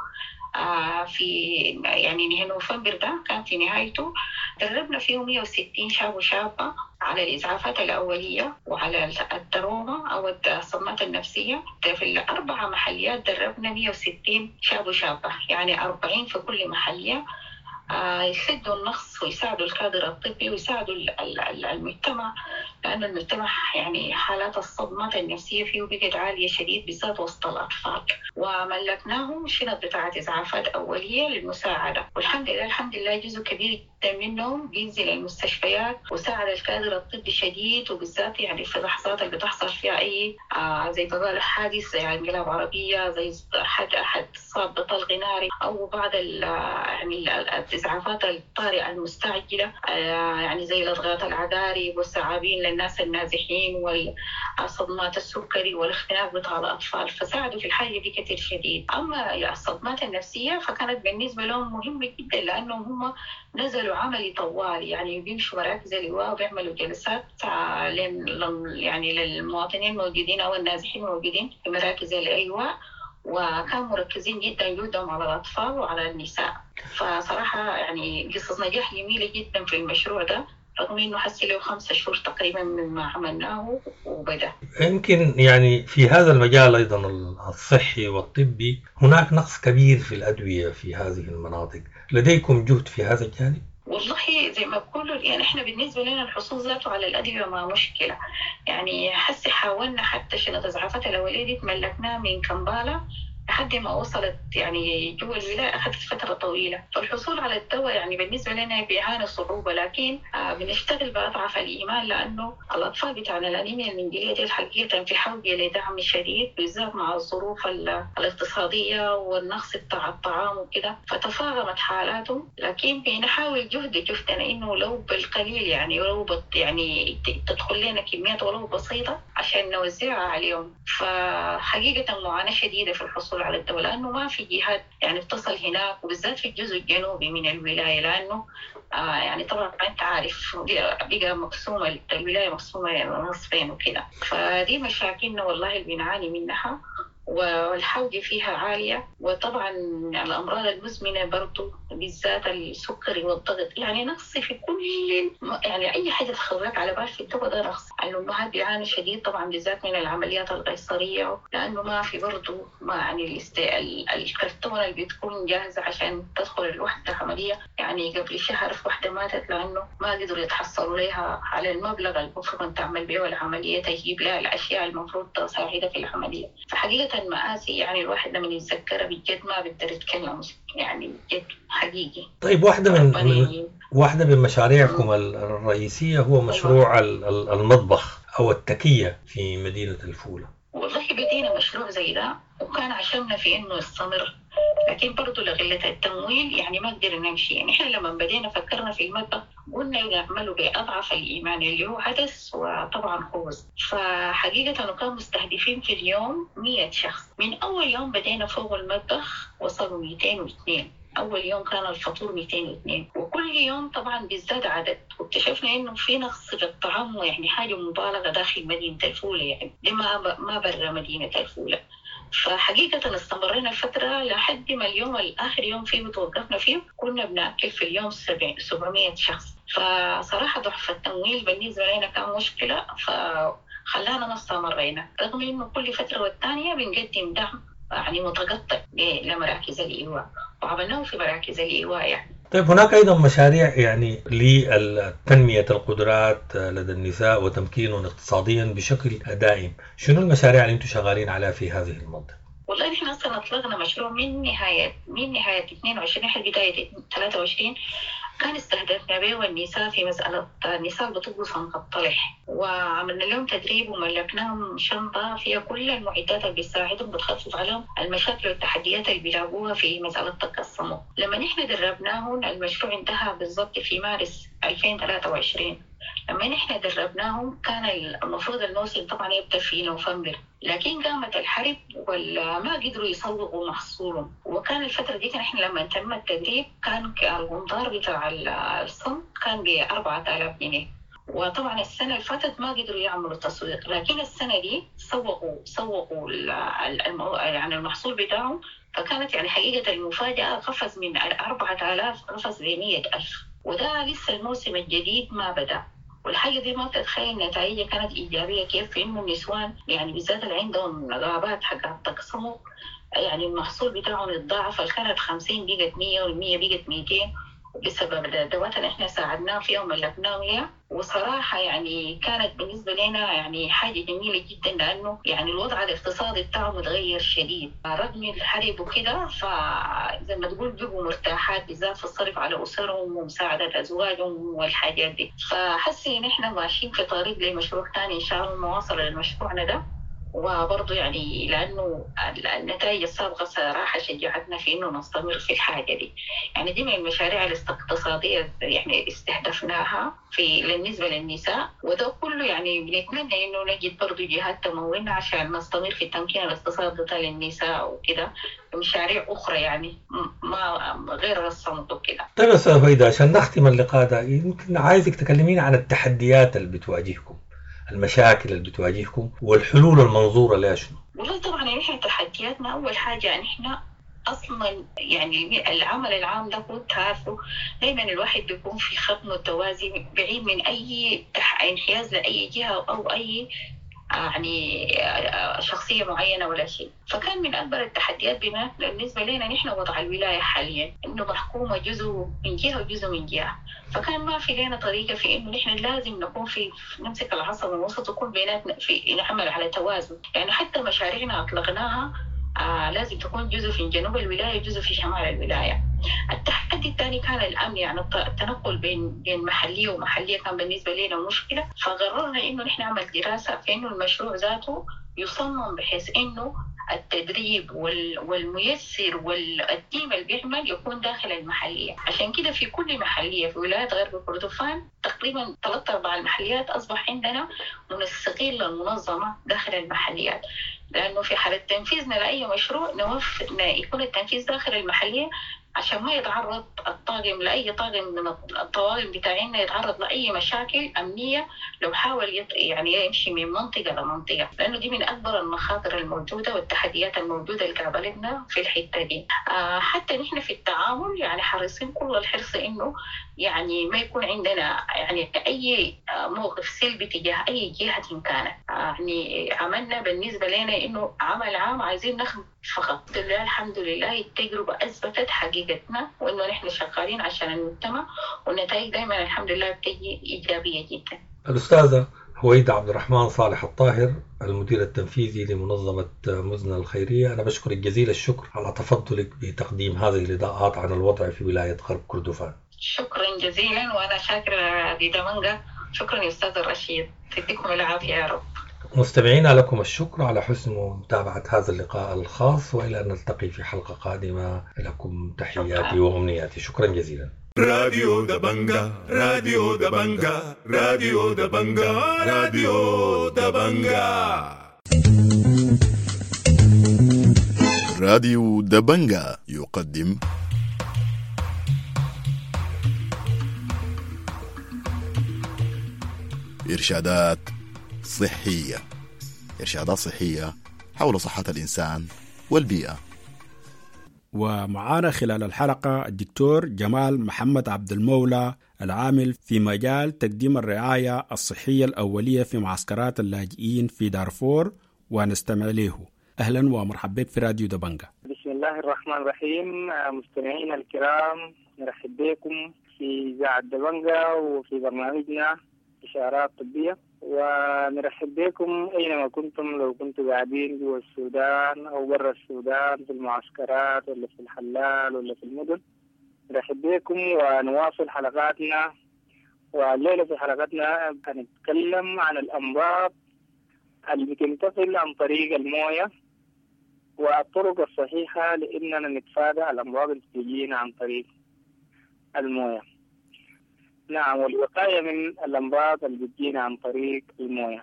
[SPEAKER 3] في يعني نوفمبر ده كان في نهايته. دربنا فيه مئة وستين شاب وشابة على الإسعافات الأولية وعلى التروما أو الصدمات النفسية. في الأربع محليات دربنا مئة وستين شاب وشابة، يعني أربعين في كل محلية، يسدوا النقص ويساعدوا الكادر الطبي ويساعدوا المجتمع، لأن المجتمع يعني حالات الصدمات النفسية فيه بقت عالية شديد بالذات وسط الأطفال. وملكناهم شنط بتاعة إسعافات أولية للمساعدة، والحمد لله الحمد لله جزء كبير جدا منهم بينزل المستشفيات وساعد الكادر الطبي شديد، وبالذات يعني في اللحظات اللي بتحصل فيها أي آه زي بقال حادث يعني انقلاب عربية، زي أحد أحد صاب بطلق ناري أو بعض يعني الإسعافات الطارئة المستعجلة يعني زي الأضغاط العذاري والثعابين للناس النازحين والصدمات السكري والاختناق بتاع الأطفال، فساعدوا في الحاجة دي كتير شديد. أما الصدمات النفسية فكانت بالنسبة لهم مهمة جدا، لأنهم هم نزلوا عملي طوال، يعني بيمشوا مراكز اللواء وبيعملوا جلسات يعني للمواطنين الموجودين أو النازحين الموجودين في مراكز اللواء، وكانوا مركزين جدا جودهم على الأطفال وعلى النساء. فصراحة يعني قصص نجاح جميلة جدا في المشروع ده، رغم إنه حسي له خمسة شهور تقريبا من ما عملناه وبدأ.
[SPEAKER 7] يمكن يعني في هذا المجال أيضا الصحي والطبي هناك نقص كبير في الأدوية في هذه المناطق، لديكم جهد في هذا الجانب؟
[SPEAKER 3] والله زي ما بقولوا يعني احنا بالنسبه لنا الحصول ذاته على الادويه ما مشكله، يعني حسي حاولنا حتى شنط الاسعافات الاوليه دي تملكناها من كمبالا لحد ما وصلت يعني جوا الولاية أخذت فترة طويلة. فالحصول على الدواء يعني بالنسبة لنا بيعاني صعوبة، لكن آه بنشتغل بأضعف الإيمان، لأنه الأطفال بتاعنا الأنيميا المنجلية دي الحقيقة في حوجة لدعم شديد، بالذات مع الظروف الاقتصادية والنقص بتاع الطعام وكده، فتفاقمت حالاتهم. لكن بنحاول جهد جهدنا إنه لو بالقليل يعني ولو بط يعني تدخل لنا كميات ولو بسيطة عشان نوزعها عليهم. فحقيقة معاناة شديدة في الحصول على الدواء، لأنه ما في جهات يعني بتصل هناك، وبالذات في الجزء الجنوبي من الولاية، لأنه آه يعني طبعا أنت عارف بقى مقسومة الولاية مقسومة نصفين وكده. فدي مشاكلنا والله اللي بنعاني منها، والحوجة فيها عالية. وطبعا الأمراض المزمنة برضو بالذات السكري والضغط، يعني نقص في كل يعني أي حاجة تخرج على بال في الدواء ده نقص. الأمهات بيعاني شديد طبعا بالذات من العمليات القيصرية، لأنه ما في برضو ما يعني الاست... الكرتونة اللي بتكون جاهزة عشان تدخل الوحدة عملية. يعني قبل شهر في وحدة ماتت لأنه ما قدروا يتحصلوا لها على المبلغ المفروض تعمل به العملية، تجيب لها الأشياء المفروض تساعدها في العملية. فحقيقة المآسي يعني الواحد لما يتذكرها بجد ما بيقدر يتكلم، يعني بجد حقيقي.
[SPEAKER 7] طيب واحدة من, من واحدة من مشاريعكم الرئيسية هو مشروع المطبخ أو التكية في مدينة الفولة.
[SPEAKER 3] والله بدينا مشروع زي ده وكان عشمنا في إنه يستمر، لكن برضو لغلة التمويل يعني ما قدرنا نمشي. يعني إحنا لما بدينا فكرنا في المطبخ قلنا نعمله بأضعف الإيمان اللي هو عدس وطبعا خبز. فحقيقة كانوا مستهدفين في اليوم مية شخص. من أول يوم بدينا فوق المطبخ وصلوا مئتين واثنين. أول يوم كان الفطور مئتين واثنين، وكل يوم طبعا بيزداد عدد. واكتشفنا إنه في نقص في الطعام، يعني حاجة مبالغة داخل مدينة الفولة، يعني دي ما ما برا مدينة الفولة. فحقيقة استمرينا الفترة لحد ما اليوم الآخر يوم فيه بتوقفنا فيه كنا بنأكل في اليوم سبعمية شخص. فصراحة ضعف التمويل بالنسبة لنا كان مشكلة، فخلانا نستمرينا رغم إنه كل فترة والتانية بنقدم دعم يعني متقطع لمراكز الإيواء، وعملناه في مراكز الإيواء يعني.
[SPEAKER 7] طيب هناك أيضا مشاريع يعني لتنمية القدرات لدى النساء وتمكينهم اقتصاديا بشكل دائم. شنو المشاريع اللي انتم شغالين عليها في هذه المنطقة؟
[SPEAKER 3] والله نحن أصلا أطلقنا مشروع من نهاية من نهاية اثنين وعشرين لحد بداية ثلاثة وعشرين، كان استهدفنا به والنساء في مسألة النساء بتطبخ صنف الطلح، وعملنا لهم تدريب وملكناهم شنطة فيها كل المعدات اللي بتساعدهم بتخفف عليهم المشاكل والتحديات اللي بيلاقوها في مسألة طاقة الصمو. لما نحن دربناهم المشروع انتهى بالضبط في مارس ألفين وثلاثة وعشرين. لما نحن دربناهم كان المفروض الموسم طبعا يبدأ في نوفمبر، لكن قامت الحرب وما قدروا يسوقوا محصولهم. وكان الفترة دي كان احنا لما تم التدريب كان الغمضار بتاع الصمت كان بأربعة آلاف جنيه، وطبعا السنة اللي فاتت ما قدروا يعملوا تسويق، لكن السنة دي سوقوا سوقوا المو... يعني المحصول بتاعهم. فكانت يعني حقيقة المفاجأة قفز من أربعة آلاف قفز لمية ألف، وده لسه الموسم الجديد ما بدأ. والحاجة دي ما تتخيل نتائجها كانت إيجابية كيف، في إنه النسوان يعني بالذات اللي عندهم غابات حق التقسمق يعني المحصول بتاعهم يتضاعف، كانت خمسين بقت مية والمية بقت ميتين بسبب الأدوات اللي إحنا ساعدناهم فيها وملكناهم إياها. وصراحة يعني كانت بالنسبة لنا يعني حاجة جميلة جدا، لأنه يعني الوضع الاقتصادي بتاعهم متغير شديد رغم الحرب وكده. فزي ما تقول بيبقوا مرتاحات بالذات في الصرف على أسرهم ومساعدة أزواجهم والحاجات دي. فحسي إن إحنا ماشيين في طريق لمشروع تاني إن شاء الله مواصلة لمشروعنا ده. وبرضه يعني لأنه النتائج السابقة صراحة شجعتنا في إنه نستمر في الحاجة دي. يعني دي من المشاريع الاقتصادية يعني استهدفناها في بالنسبة للنساء، وده كله يعني بنتمنى إنه نجد برضه جهات تمويلنا عشان نستمر في تمكين الاقتصاد للنساء وكده، ومشاريع أخرى يعني ما غير الصمت وكده.
[SPEAKER 7] طيب أستاذ بيضة، عشان نختم اللقاء ده يمكن عايزك تكلمين عن التحديات اللي بتواجهكم، المشاكل اللي بتواجهكم والحلول المنظورة لها شنو؟
[SPEAKER 3] والله طبعا نحن تحدياتنا أول حاجة يعني إحنا أصلا يعني العمل العام ده كنت عارفه دايما الواحد بيكون في خط متوازي بعيد من أي انحياز لأي جهة أو أي يعني شخصية معينة ولا شيء. فكان من أكبر التحديات بما بالنسبة لنا نحن وضع الولاية حاليا إنه محكومة جزء من جهة وجزء من جهة، فكان ما في لنا طريقة في إنه نحن لازم نكون في نمسك العصا من وسط وكل بيناتنا في نعمل على توازن. يعني حتى مشاريعنا أطلقناها آه لازم تكون جزء في جنوب الولاية جزء في شمال الولاية. التحدي الثاني كان الأمن، يعني التنقل بين بين محلية ومحلية كان بالنسبة لنا مشكلة، فقررنا إنه نحن نعمل دراسة في إنه المشروع ذاته يصمم بحيث إنه التدريب والميسر والتيم اللي بيعمل يكون داخل المحلية. عشان كده في كل محلية في ولاية غرب كردفان تقريبا ثلاثة أربع المحليات أصبح عندنا منسقين للمنظمة داخل المحليات، لأنه في حالة تنفيذنا لأي مشروع نوف يكون التنفيذ داخل المحلية عشان ما يتعرض الطاقم لأي طاقم من الطواقم بتاعنا يتعرض لأي مشاكل أمنية لو حاول يعني يمشي من منطقة لمنطقة، لأنه دي من أكبر المخاطر الموجودة والتحديات الموجودة اللي قابلتنا في الحتة دي. آه حتى نحن في التعامل يعني حريصين كل الحرص إنه يعني ما يكون عندنا يعني أي موقف سلبي تجاه أي جهة كانت. آه يعني عملنا بالنسبة لنا إنه عمل عام عايزين نخدم فقط. الحمد لله التجربة أثبتت حقيقتنا وإنه نحن شغالين عشان المجتمع، والنتائج دائما الحمد لله بتجي إيجابية جدا.
[SPEAKER 7] الأستاذة هويدا عبد الرحمن صالح الطاهر، المدير التنفيذي لمنظمة مزنة الخيرية، أنا بشكرك جزيل الشكر على تفضلك بتقديم هذه الإضاءات عن الوضع في ولاية غرب كردفان.
[SPEAKER 3] شكرا جزيلا، وأنا شاكرة لدمنجة. شكرا يا أستاذ الرشيد، يديكم العافية يا رب.
[SPEAKER 7] مستمعينا لكم الشكر على حسن متابعة هذا اللقاء الخاص، وإلى أن نلتقي في حلقة قادمة. لكم تحياتي وأمنياتي، شكرا جزيلا.
[SPEAKER 1] راديو دبنجا راديو دبنجا راديو دبنجا راديو دبنجا
[SPEAKER 17] راديو دبنجا يقدم إرشادات صحية إرشادات صحية حول صحة الإنسان والبيئة.
[SPEAKER 18] ومعانا خلال الحلقة الدكتور جمال محمد عبد المولى، العامل في مجال تقديم الرعاية الصحية الأولية في معسكرات اللاجئين في دارفور، ونستمع له. أهلا ومرحبا بك في راديو دبنجا.
[SPEAKER 19] بسم الله الرحمن الرحيم. مستمعينا الكرام، نرحب بكم في إذاعة دبنجا وفي برنامجنا إشارات طبية، ونرحب بكم أينما كنتم، لو كنتم قاعدين جوا السودان أو برا السودان في المعسكرات ولا في الحلال ولا في المدن. نرحب بكم ونواصل حلقاتنا، والليلة في حلقتنا هنتكلم عن الأمراض اللي بتنتقل عن طريق الموية والطرق الصحيحة لأننا نتفادى الأمراض اللي بتجينا عن طريق الموية. نعم، والوقاية من الأمراض اللي بتجينا عن طريق الموية.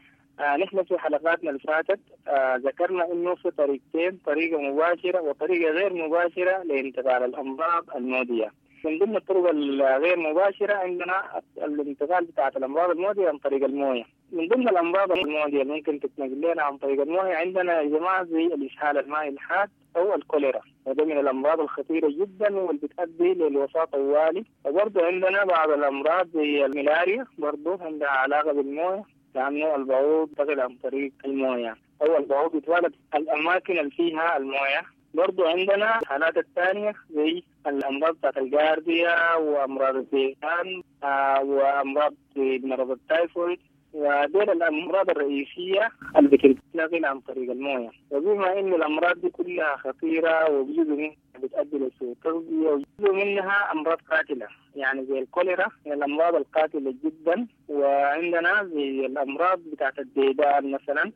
[SPEAKER 19] آه نحن في حلقاتنا اللي فاتت آه ذكرنا إنه في طريقتين، طريقة مباشرة وطريقة غير مباشرة لانتقال الأمراض المعدية. من ضمن الطرق الغير مباشرة عندنا الانتقال بتاعت الأمراض المعدية عن طريق الموية. من ضمن الأمراض المعدية اللي ممكن تتنقل لنا عن طريق الموية عندنا يا جماعة زي الإسهال المائي الحاد أو الكوليرا، وده من الأمراض الخطيرة جدا واللي بتؤدي للوفاة طوالي. وبرضه عندنا بعض الأمراض زي الملاريا برضه عندها علاقة بالموية، لأنه البعوض تنتقل عن طريق الموية أو البعوض يتولد الأماكن اللي فيها الموية. برضو عندنا الحالات الثانية زي الأمراض بتاعت الجاردية وأمراض الذئبان آه وأمراض مرض التايفويد، ودول الأمراض الرئيسية اللي بتنتقل عن طريق الموية. وبما إن الأمراض دي كلها خطيرة وجزء منها بتؤدي لسوء التغذية وجزء منها أمراض قاتلة، يعني زي الكوليرا من الأمراض القاتلة جدا. وعندنا زي الأمراض بتاعت الديدان مثلا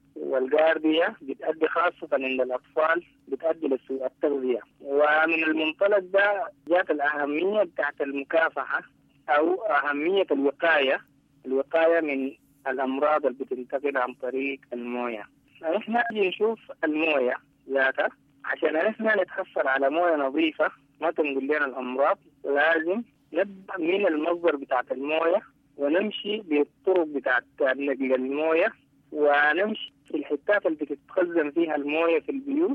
[SPEAKER 19] والجاردية بتؤدي خاصة عند الأطفال بتؤدي لسوء التغذية. ومن المنطلق ده جات الأهمية بتاعت المكافحة أو أهمية الوقاية الوقاية من الأمراض اللي بتنتقل عن طريق الموية. نحن نجي نشوف الموية ذاتها عشان نحن نتحصل على موية نظيفة ما تنقل لنا الأمراض. لازم نبدأ من المصدر بتاعت الموية ونمشي بالطرق بتاعت نقل الموية، ونمشي في الحتات اللي بتتخزن فيها الموية في البيوت،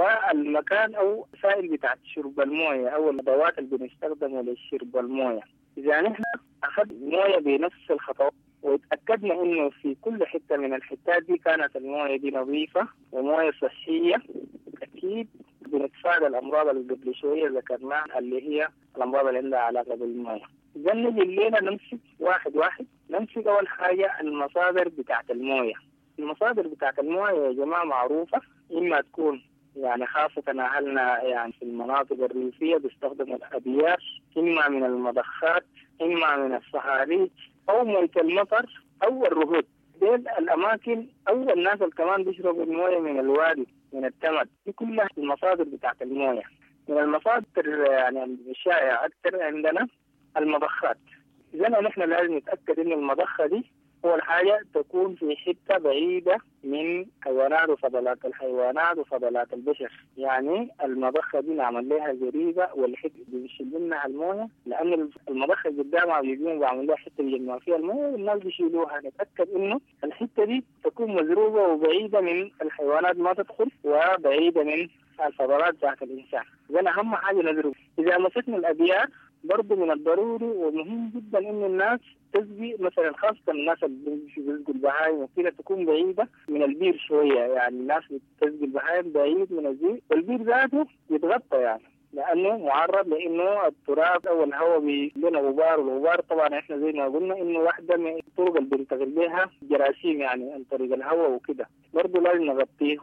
[SPEAKER 19] والمكان أو سائل بتاعت شرب الموية أو الأدوات اللي بنستخدمها لشرب الموية. إذا نحن أخذ موية بنفس الخطوات وتأكدنا إنه في كل حتة من الحتات دي كانت الموية دي نظيفة وموية صحية، أكيد بنتفادى الأمراض اللي قبل شوية ذكرناها اللي هي الأمراض اللي عندها علاقة بالموية. إذا نجي الليلة نمسك واحد واحد. نمسك أول حاجة المصادر بتاعت الموية. المصادر بتاعت الموية يا جماعة معروفة، إما تكون يعني خاصة أهلنا يعني في المناطق الريفية بيستخدموا الأبيار إما من المضخات إما من الصحاريج أو موية المطر أو الرهود. ديل الأماكن أو الناس كمان بيشربوا الموية من الوادي من التمد. دي كلها المصادر بتاعت الموية. من المصادر يعني الشائعة أكثر عندنا المضخات. إذا نحن لازم نتأكد إن المضخة دي أول حاجة تكون في حتة بعيدة من حيوانات وفضلات الحيوانات وفضلات البشر. يعني المضخة دي نعمل لها جريدة والحتة اللي بيشيل منها الموية، لأن المضخة قدامها بيقوموا بعمل لها حتة بيجمعوا فيها الموية والناس بيشيلوها. نتأكد إنه الحتة دي تكون مزروبة وبعيدة من الحيوانات ما تدخل وبعيدة من الفضلات بتاعت الإنسان. إذا أهم حاجة نزروب. إذا مسكنا الأبيار برضو من الضروري ومهم جدا إن الناس تسقي مثلا خاصة الناس اللي بيسقوا البهايم وكده تكون بعيدة من البير شوية. يعني الناس بتسقي البهايم بعيد من البير والبير ذاته يتغطى يعني لأنه معرض لأنه التراب أو الهواء بيلنا غبار، والغبار طبعا إحنا زي ما قلنا إنه واحدة من الطرق اللي بننتقل بها جراثيم يعني عن طريق الهواء وكده. برضو لازم نغطيه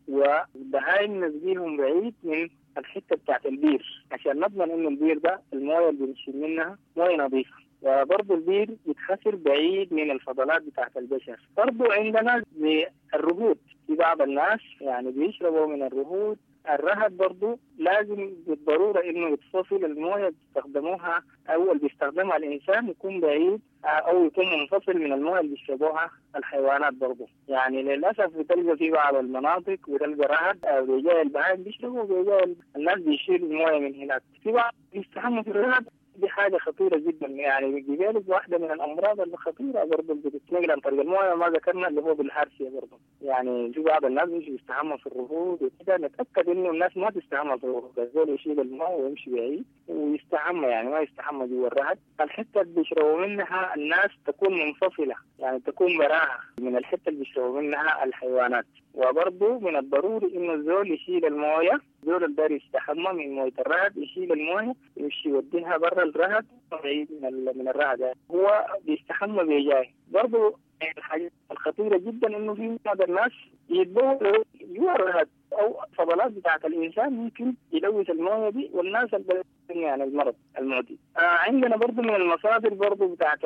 [SPEAKER 19] والبهايم نسقيهم بعيد من الحتة بتاعت البير عشان نضمن إنه البير ده الموية اللي بنشيل منها موية نظيفة. وبرضه البير يتخسر بعيد من الفضلات بتاعت البشر. برضه عندنا الرهود، في بعض الناس يعني بيشربوا من الرهود. الرهد برضه لازم بالضرورة إنه يتصفي الموية بيستخدموها أو اللي بيستخدمها الإنسان يكون بعيد أو يكون منفصل من الموية اللي بيشربوها الحيوانات برضه. يعني للأسف بتلقى في بعض المناطق بتلقى رهد أو بيجي البهائم بيشربوا وبيجي الناس بيشيلوا الموية من هناك. في بعض بيستحموا في الرهد. دي حاجة خطيرة جدا يعني بجانب واحدة من الأمراض الخطيرة برضه اللي بتتنقل عن طريق الموية ما ذكرنا اللي هو بالحارسية برضه. يعني في بعض الناس مش بيستحمى في الرهود وكده. نتأكد إنه الناس ما تستحمى في الرهود، الزول يشيل الماء ويمشي بعيد ويستحمى يعني ما يستحمى جوا الرهد. الحتة اللي بيشربوا منها الناس تكون منفصلة يعني تكون براها من الحتة اللي بيشربوا منها الحيوانات. وبرضه من الضروري إنه الزول يشيل الموية، الزول اللي داري يستحمى من موية الرهد يشيل الموية ويمشي يوديها برا الرهد بعيد من من الرهد. هو بيستحمى بيجاي. برضه الحاجة الخطيرة جدا إنه في بعض الناس يتبولوا جوا الرهد أو فضلات بتاعت الإنسان ممكن يلوث الموية دي والناس اللي يعني المرض المعدي. آه عندنا برضو من المصادر برضو بتاعت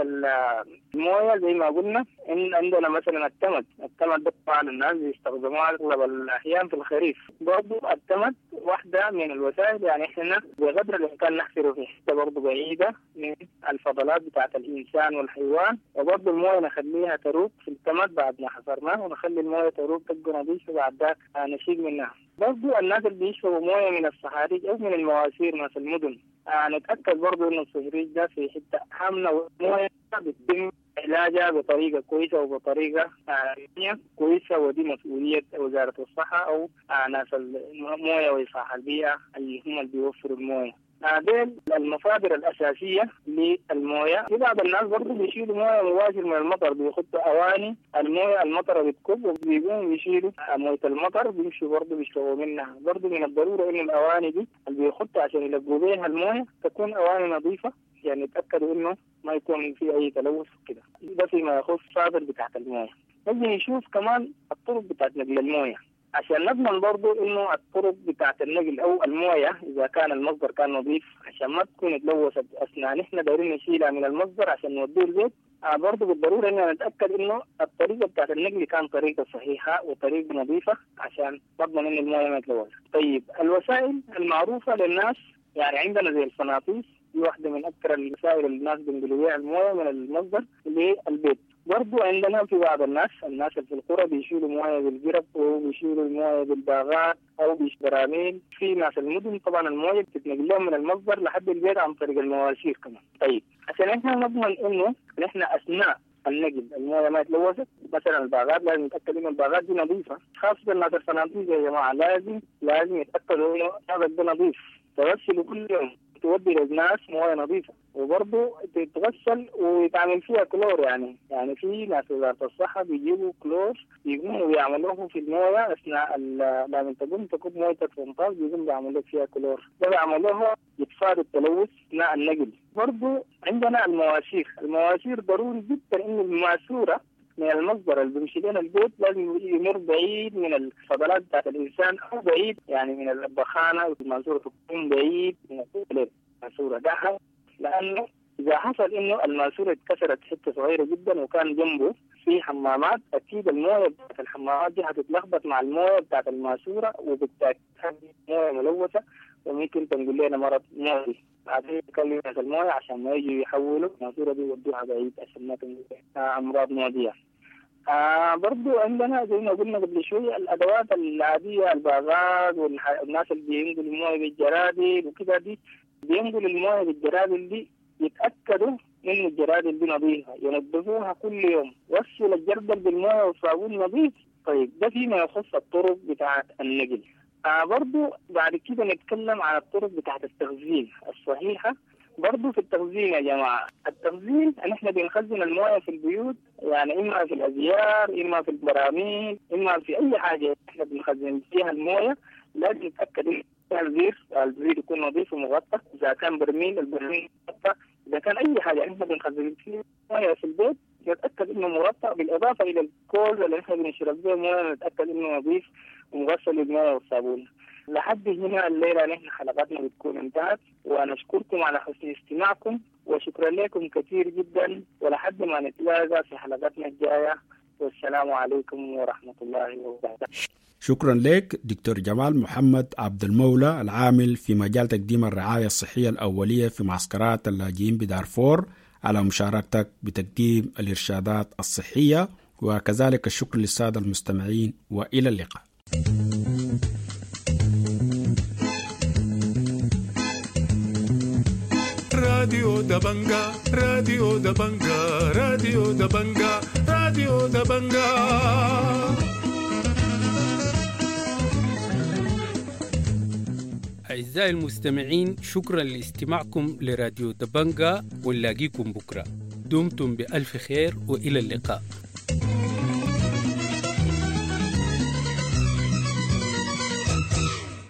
[SPEAKER 19] الموية زي ما قلنا إن عندنا مثلا التمد. التمد ده طبعا الناس بيستخدموها أغلب الأحيان في الخريف. برضو التمد واحدة من الوسائل يعني إحنا بقدر الإمكان نحفره في حتة برضو بعيدة من الفضلات بتاعت الإنسان والحيوان. وبرضو الموية نخليها تروق في التمد بعد ما حفرناه ونخلي الموية تروق تبقى نظيفة بعد ذاك نشيل منها. برضو الناس اللي بيشربوا موية من الصحاريج أو من المواسير مثل المدن آه نتأكد برضو إنه الصحاريج ده في حتة حاملة والموية بتتم علاجها بطريقة كويسة وبطريقة آه كويسة. ودي مسؤولية وزارة الصحة أو آه ناس الموية وإصلاح البيئة اللي هم اللي بيوفروا الموية. هذه المصادر الأساسية للموية. في بعض الناس برضو بيشيلوا موية مباشر من المطر، بيخطوا أواني الموية المطر بتكب وبيقوموا بيشيلوا موية المطر بيمشوا برضو بيشربوا منها. برضو من الضرورة إنه الأواني دي اللي بيخطوا عشان يلقوا بيها الموية تكون أواني نظيفة يعني يتأكدوا إنه ما يكون في أي تلوث كده. ده فيما يخص المصادر بتاعت الموية. نجي نشوف كمان الطرق بتاعت نقل الموية عشان نضمن برضو إنه الطرق بتاعت النقل أو الموية إذا كان المصدر كان نظيف عشان ما تكون اتلوثت أثناء نحن دايرين نشيلها من المصدر عشان نوديه البيت. آه برضو بالضرورة إننا نتأكد إنه الطريقة بتاعت النقل كان طريقة صحيحة وطريقة نظيفة عشان نضمن إن الموية ما تلوث. طيب الوسائل المعروفة للناس يعني عندنا زي الفناطيس، دي واحدة من أكثر الوسائل اللي الناس بينقلوا بيها الموية من المصدر للبيت. برضو عندنا في بعض الناس الناس اللي في القرى بيشيلوا موية بالقرب أو بيشيلوا الموية بالباغات أو بالبراميل. في ناس المدن طبعا الموية بتتنقل لهم من المصدر لحد البيت عن طريق المواسير كمان. طيب عشان احنا نضمن إنه نحن أثناء النقل الموية ما يتلوثت مثلا الباغات لازم نتأكد إنه الباغات دي نظيفة. خاصة الناس الفناطيس يا جماعة لازم لازم يتأكدوا إنه هذا ده نظيف. تغسلوا كل يوم تودي للناس موية نظيفة وبرضه تتغسل ويتعمل فيها كلور. يعني يعني في ناس وزارة الصحة بيجيبوا كلور بيقوموا بيعملوه في الموية أثناء لما تقوم تكب مويتك في مطاف بيقوم بيعملوا فيها كلور. ده بيعملوها يتفادى التلوث أثناء النقل. برضه عندنا المواسير. المواسير ضروري جدا إن الماسورة من المصدر اللي بيمشي لنا البيت لازم يمر بعيد من الفضلات بتاعت الإنسان أو بعيد يعني من البخانة، الماسورة تكون بعيد من الماسورة ده، لأنه إذا حصل إنه الماسورة اتكسرت حتة صغيرة جدا وكان جنبه في حمامات، أكيد الموية بتاعت الحمامات دي هتتلخبط مع الموية بتاعت الماسورة وبالتالي موية ملوثة وممكن تنقل لنا مرض موي. بعدين يكلم ناس الموية عشان ما يجوا يحولوا الماسورة دي يودوها بعيد عشان ما تنقل أمراض معدية. آه برضو عندنا زي ما قلنا قبل شوية الأدوات العادية، الباغات والناس اللي بينقلوا الموية بالجرادل وكذا، دي بينقلوا الموية بالجرادل دي يتأكدوا إن الجرادل دي نظيفة، ينظفوها كل يوم، وصلوا الجردل بالموية والصابون نظيف. طيب ده فيما يخص الطرق بتاعة النقل. آه برضو بعد كده نتكلم عن الطرق بتاعة التخزين الصحيحة. برضو في التخزين يا جماعة، التخزين ان احنا بنخزن المويه في البيوت، يعني اما في الازيار، اما في البراميل، اما في اي حاجة احنا بنخزن فيها المويه، لازم نتأكد ان الزير الزير يكون نظيف ومغطى، اذا كان برميل البرميل مغطى، اذا كان اي حاجة احنا بنخزن فيها مويه في البيت نتأكد انه مغطى، بالاضافة الى الكوز اللي احنا بنشرب به مويه نتأكد انه نظيف ومغسل بالمويه والصابون. لحد هنا الليلة نحن حلقاتنا بتكون انتهت، ونشكركم على حسن استماعكم وشكرا لكم كثير جدا، ولحد ما نتلاقى في حلقاتنا الجاية، والسلام عليكم ورحمة الله وبركاته.
[SPEAKER 18] شكرا لك دكتور جمال محمد عبد المولى، العامل في مجال تقديم الرعاية الصحية الأولية في معسكرات اللاجئين بدارفور، على مشاركتك بتقديم الإرشادات الصحية، وكذلك الشكر للسادة المستمعين، وإلى اللقاء.
[SPEAKER 1] راديو دبنجا راديو دبنجا راديو دبنجا راديو دبنجا.
[SPEAKER 5] أعزائي المستمعين، شكرا لاستماعكم لراديو دبنجا، ونلاقيكم بكرة. دمتم بألف خير وإلى اللقاء.